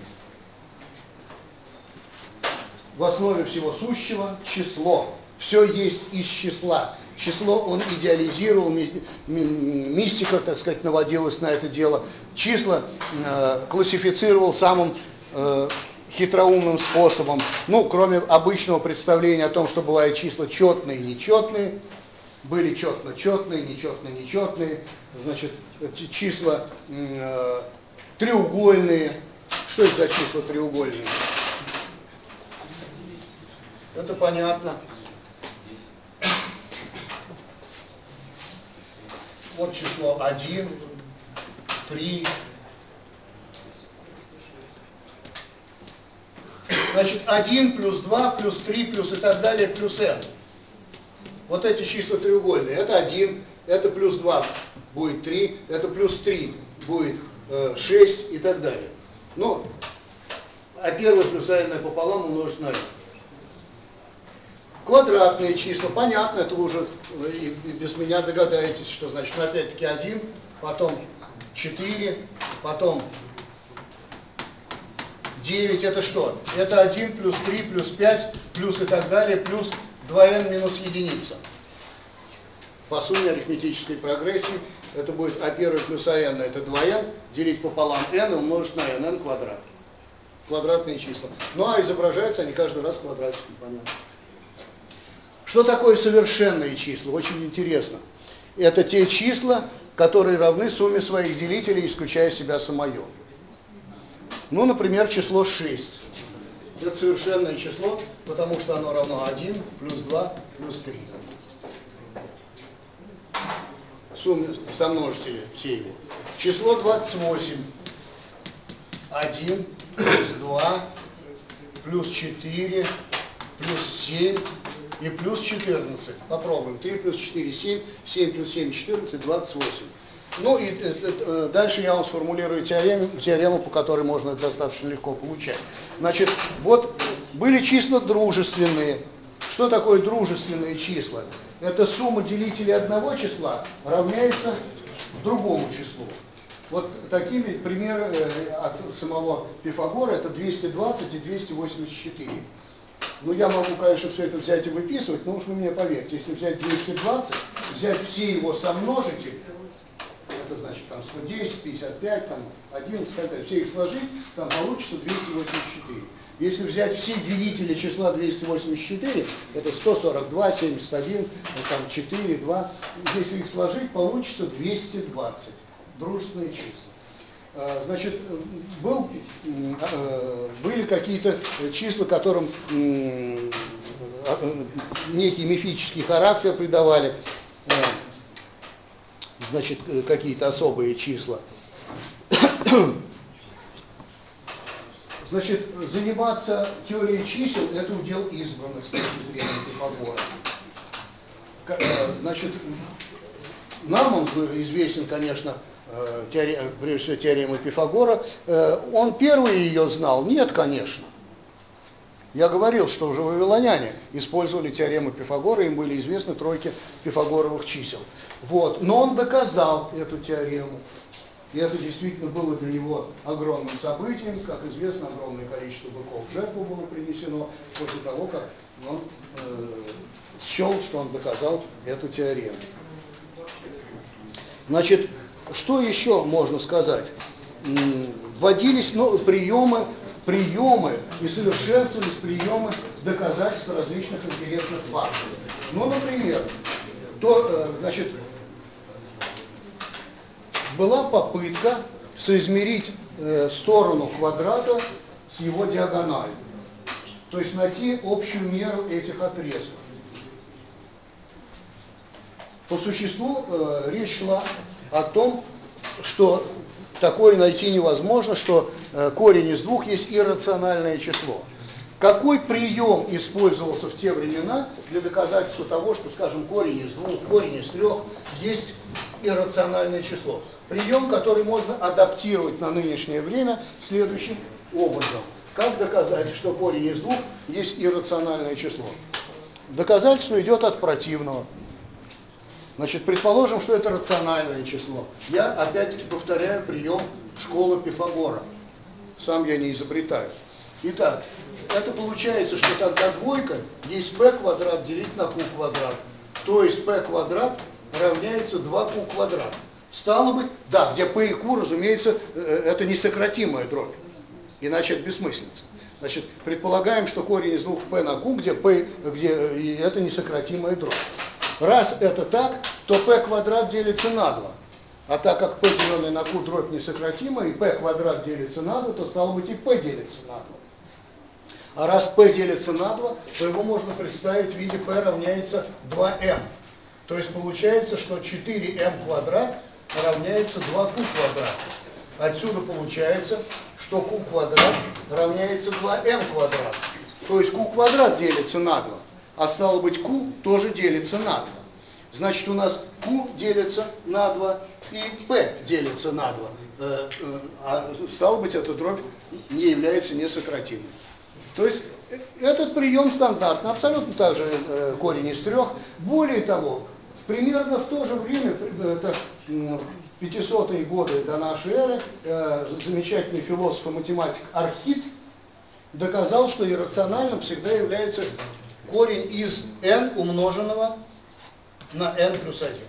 В основе всего сущего число. Все есть из числа. Число он идеализировал, ми, ми, мистика, так сказать, наводилась на это дело. Числа э, классифицировал самым э, хитроумным способом, ну, кроме обычного представления о том, что бывают числа четные и нечетные, были четно-четные, нечетно-нечетные, значит, числа э, треугольные. Что это за числа треугольные? Это понятно. Вот число один, три. Значит, один плюс два плюс три плюс и так далее плюс n. Вот эти числа треугольные. Это один, это плюс два будет три, это плюс три будет э, шесть и так далее. Ну, а первое плюс n пополам умножить на n. Квадратные числа, понятно, это вы уже и без меня догадаетесь, что значит. Но опять-таки один, потом четыре, потом девять, это что? Это один плюс три плюс пять плюс и так далее, плюс два эн минус единица. По сумме арифметической прогрессии это будет а первое плюс ан, это два эн, делить пополам n и умножить на n, n квадрат. Квадратные числа. Ну а изображаются они каждый раз квадратиком, понятно. Что такое совершенные числа? Очень интересно. Это те числа, которые равны сумме своих делителей, исключая себя самое. Ну, например, число шесть. Это совершенное число, потому что оно равно один плюс два плюс три. Сумма сомножителя все его. Число двадцать восемь. один плюс два плюс четыре плюс семь и плюс четырнадцать. Попробуем. три плюс четыре, семь, семь плюс семь, четырнадцать, двадцать восемь. Ну и э, э, дальше я вам сформулирую теорему, теорему, по которой можно это достаточно легко получать. Значит, вот были числа дружественные. Что такое дружественные числа? Это сумма делителей одного числа равняется другому числу. Вот такими примеры э, от самого Пифагора это двести двадцать и двести восемьдесят четыре. Ну, я могу, конечно, все это взять и выписывать, но уж вы мне поверьте, если взять двести двадцать, взять все его сомножители, это значит там сто десять, пятьдесят пять, там одиннадцать, так далее, все их сложить, там получится двести восемьдесят четыре. Если взять все делители числа двести восемьдесят четыре, это сто сорок два, семьдесят один, там четыре, два, если их сложить, получится двести двадцать. Дружественные числа. Значит, был, были какие-то числа, которым некий мифический характер придавали, значит, какие-то особые числа. Значит, заниматься теорией чисел – это удел избранных с точки зрения Пифагора. Значит, нам он известен, конечно, Теорема, прежде всего, теорема Пифагора. Он первый ее знал? Нет, конечно. Я говорил, что уже вавилоняне использовали теорему Пифагора, им были известны тройки пифагоровых чисел. Вот. Но он доказал эту теорему. И это действительно было для него огромным событием. Как известно, огромное количество быков в жертву было принесено после того, как он э, счел, что он доказал эту теорему. Значит, что еще можно сказать? Вводились ну, приемы, приемы и совершенствовались приемы доказательств различных интересных фактов. Ну, например, то, значит, была попытка соизмерить э, сторону квадрата с его диагональю, то есть найти общую меру этих отрезков. По существу э, речь шла о том, что такое найти невозможно, что э, корень из двух есть иррациональное число. Какой прием использовался в те времена для доказательства того, что, скажем, корень из двух, корень из трех есть иррациональное число? Прием, который можно адаптировать на нынешнее время следующим образом. Как доказать, что корень из двух есть иррациональное число? Доказательство идет от противного. Значит, предположим, что это рациональное число. Я опять-таки повторяю прием школы Пифагора. Сам я не изобретаю. Итак, это получается, что тогда двойка есть p квадрат делить на q квадрат. То есть p квадрат равняется два q квадрат. Стало быть, да, где p и q, разумеется, это несократимая дробь. Иначе это бессмыслица. Значит, предполагаем, что корень из двух p на q, где p, где и это несократимая дробь. Раз это так, то p квадрат делится на два. А так как p деленное на q дробь несократима, и p квадрат делится на два, то стало быть и p делится на два. А раз p делится на два, то его можно представить в виде p равняется два эм. То есть получается, что четыре эм квадрат равняется два q квадрат. Отсюда получается, что q квадрат равняется два эм квадрат. То есть q квадрат делится на два. А стало быть, q тоже делится на два. Значит, у нас q делится на два и p делится на два. А стало быть, эта дробь не является несократимой. То есть этот прием стандартный, абсолютно так же корень из трех. Более того, примерно в то же время, это пятисотые годы до нашей эры, замечательный философ и математик Архит доказал, что иррациональным всегда является корень из n умноженного на n плюс один.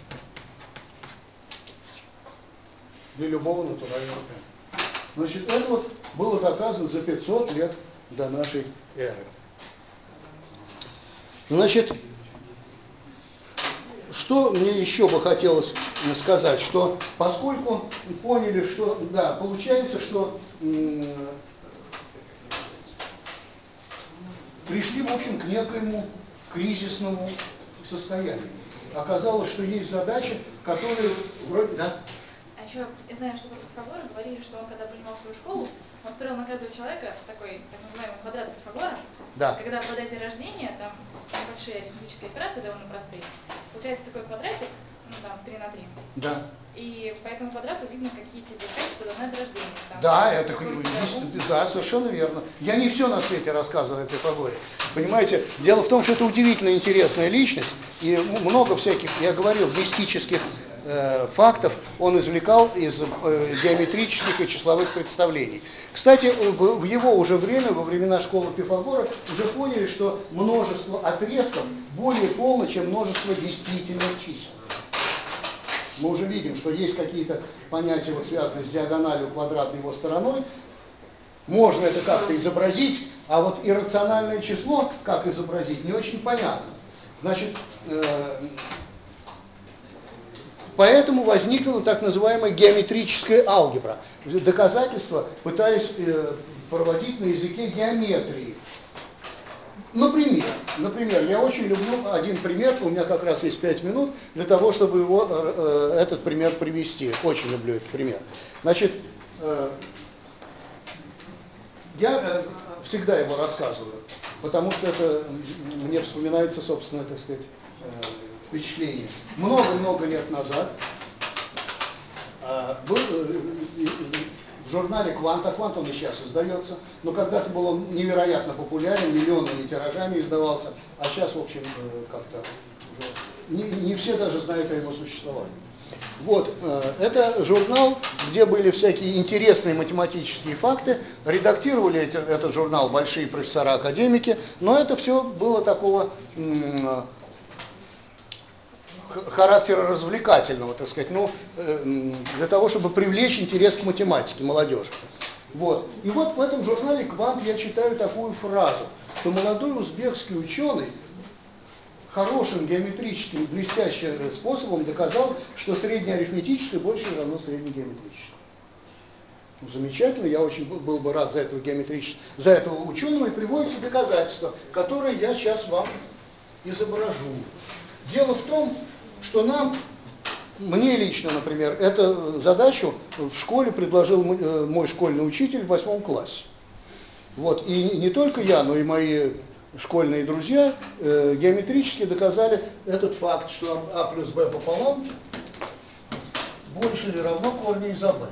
Для любого натурального n. Значит, это вот было доказано за пятьсот лет до нашей эры. Значит, что мне еще бы хотелось сказать, что поскольку поняли, что, да, получается, что пришли, в общем, к некоему кризисному состоянию. Оказалось, что есть задачи, которые вроде, да. А еще, я знаю, что про Пифагора говорили, что он, когда принимал свою школу, он строил на каждого человека такой, так называемый квадрат Пифагора. Да. Когда по дате рождения, там небольшие арифметические операции довольно простые, получается такой квадратик, ну там три на три. Да. И по этому квадрату видно, какие тебе качества даны от рождения. Там, да, это да, совершенно верно. Я не все на свете рассказываю о Пифагоре. Понимаете, дело в том, что это удивительно интересная личность, и много всяких, я говорил, мистических э, фактов он извлекал из э, геометрических и числовых представлений. Кстати, в, в его уже время, во времена школы Пифагора, уже поняли, что множество отрезков более полно, чем множество действительных чисел. Мы уже видим, что есть какие-то понятия, вот, связанные с диагональю квадратной его стороной. Можно это как-то изобразить, а вот иррациональное число, как изобразить, не очень понятно. Значит, э, поэтому возникла так называемая геометрическая алгебра. Доказательства пытались э, проводить на языке геометрии. Например, например, я очень люблю один пример, у меня как раз есть пять минут для того, чтобы его, э, этот пример привести. Очень люблю этот пример. Значит, э, я э, всегда его рассказываю, потому что это мне вспоминается, собственно, так сказать, э, впечатление. Много-много лет назад э, был, э, в журнале «Квант», а «Квант» он и сейчас издается, но когда-то был он невероятно популярен, миллионными тиражами издавался, а сейчас, в общем, как-то уже не, не все даже знают о его существовании. Вот, это журнал, где были всякие интересные математические факты, редактировали это, этот журнал большие профессора-академики, но это все было такого м- характера развлекательного, так сказать, ну, для того, чтобы привлечь интерес к математике молодежи. Вот. И вот в этом журнале «Квант» я читаю такую фразу, что молодой узбекский ученый хорошим геометрическим блестящим способом доказал, что среднеарифметическое больше равно среднегеометрическому. Ну, замечательно, я очень был бы рад за этого геометрического, за этого ученого, и приводится доказательство, которое я сейчас вам изображу. Дело в том, что нам, мне лично, например, эту задачу в школе предложил мой школьный учитель в восьмом классе. Вот, и не только я, но и мои школьные друзья э, геометрически доказали этот факт, что а плюс b пополам больше или равно корню из а b.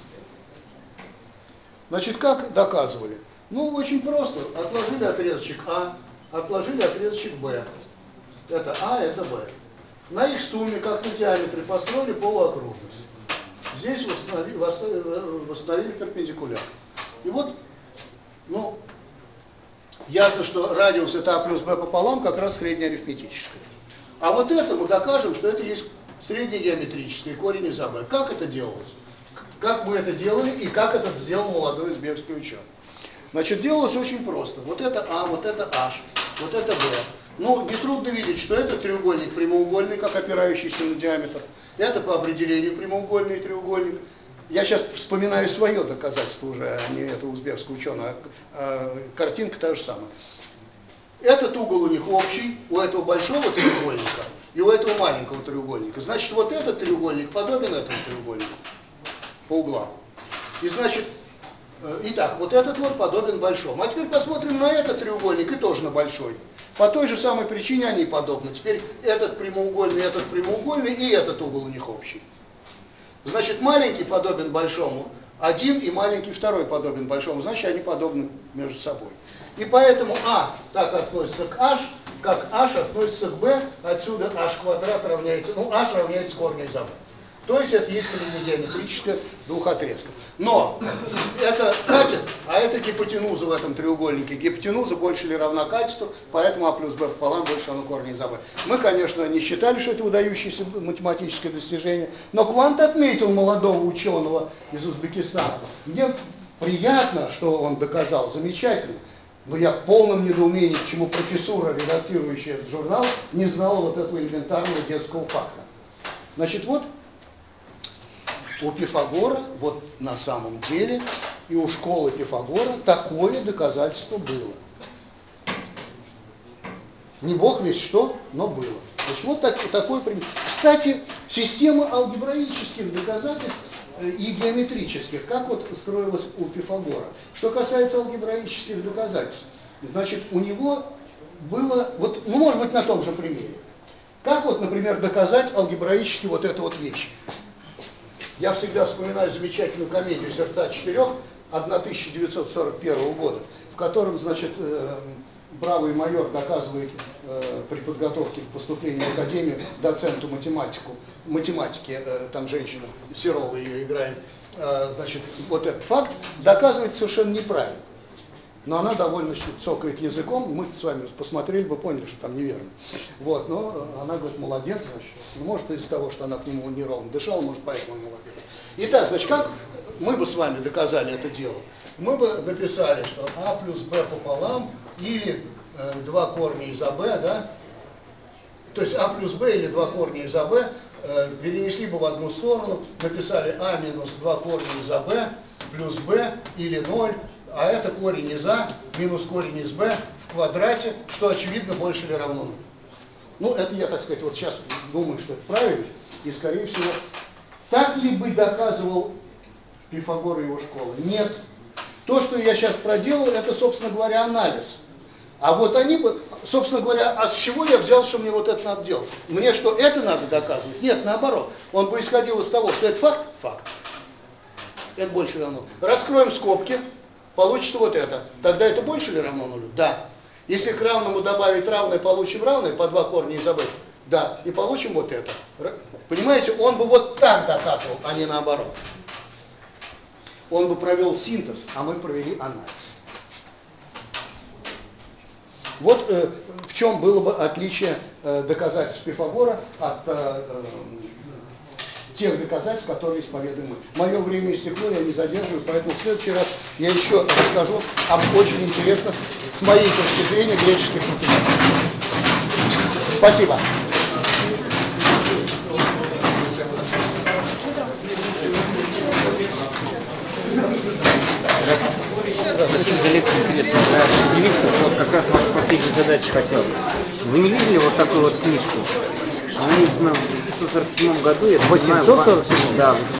Значит, как доказывали? Ну, очень просто. Отложили отрезочек а, отложили отрезочек b. Это а, это b. На их сумме, как на диаметре, построили полуокружность. Здесь восстановили, восстановили перпендикуляр. И вот, ну, ясно, что радиус это а плюс b пополам как раз среднеарифметическое. А вот это мы докажем, что это есть среднегеометрическое, корень из а b. Как это делалось? Как мы это делали и как это сделал молодой узбекский ученый? Значит, делалось очень просто. Вот это а, вот это h, вот это b. Ну, нетрудно видеть, что это треугольник прямоугольный, как опирающийся на диаметр. Это по определению прямоугольный треугольник. Я сейчас вспоминаю свое доказательство уже, а не это узбекского ученого, а картинка та же самая. Этот угол у них общий, у этого большого треугольника и у этого маленького треугольника. Значит, вот этот треугольник подобен этому треугольнику по углам. И значит, итак, вот этот вот подобен большому. А теперь посмотрим на этот треугольник и тоже на большой. По той же самой причине они подобны. Теперь этот прямоугольный, этот прямоугольный и этот угол у них общий. Значит, маленький подобен большому один и маленький второй подобен большому. Значит, они подобны между собой. И поэтому а так относится к h, как h относится к b. Отсюда h квадрат равняется, ну, h равняется корню из а b. То есть это есть среднегеометрическое двухотрезка. Но это катет, а это гипотенуза в этом треугольнике. Гипотенуза больше или равна катету, поэтому а плюс b пополам больше равно корню из а b. Мы, конечно, не считали, что это выдающееся математическое достижение, но Квант отметил молодого ученого из Узбекистана. Мне приятно, что он доказал, замечательно. Но я в полном недоумении, почему профессура, редактирующая этот журнал, не знала вот этого элементарного детского факта. Значит, вот у Пифагора, вот на самом деле, и у школы Пифагора такое доказательство было. Не бог весть что, но было. Значит, вот так, такой пример. Кстати, система алгебраических доказательств и геометрических, как вот строилась у Пифагора. Что касается алгебраических доказательств, значит, у него было, вот, ну, может быть, на том же примере. Как вот, например, доказать алгебраически вот эту вот вещь? Я всегда вспоминаю замечательную комедию «Сердца четырех» тысяча девятьсот сорок первого года, в котором, значит, бравый майор доказывает э, при подготовке к поступлению в академию доценту математику, математики, э, там женщина, Серова ее играет, э, значит, вот этот факт доказывает совершенно неправильно. Но она довольно цокает языком, мы с вами посмотрели бы, поняли, что там неверно. Вот, но она говорит, молодец, значит, ну, может, из-за того, что она к нему неровно дышала, может, поэтому он молодец. Итак, значит, как мы бы с вами доказали это дело? Мы бы написали, что а плюс b пополам или э, два корня из а b, да? То есть а плюс b или два корня из а b э, перенесли бы в одну сторону, написали а минус два корня из а b плюс b или ноль, а это корень из а минус корень из b в квадрате, что очевидно больше или равно нулю. Ну, это я, так сказать, вот сейчас думаю, что это правильно, и, скорее всего, так ли бы доказывал Пифагор и его школа? Нет. То, что я сейчас проделал, это, собственно говоря, анализ. А вот они бы, собственно говоря, а с чего я взял, что мне вот это надо делать? Мне что, это надо доказывать? Нет, наоборот. Он бы исходил из того, что это факт? Факт. Это больше или равно. Раскроем скобки, получится вот это. Тогда это больше или равно нулю? Да. Если к равному добавить равное, получим равное, по два корня из об. Да. И получим вот это. Понимаете, он бы вот так доказывал, а не наоборот. Он бы провел синтез, а мы провели анализ. Вот э, в чем было бы отличие э, доказательств Пифагора от э, э, тех доказательств, которые исповедуем мы. Мое время истекло, я не задерживаю, поэтому в следующий раз я еще расскажу об очень интересных, с моей точки зрения, греческих математиках. Спасибо. Спасибо за лекцию, интересно. Да, поделиться, вот как раз ваша последняя задача хотел. Вы не видели вот такую вот книжку? Она издана в восемьсот сорок седьмом году, я восемьсот сорок седьмом? Да.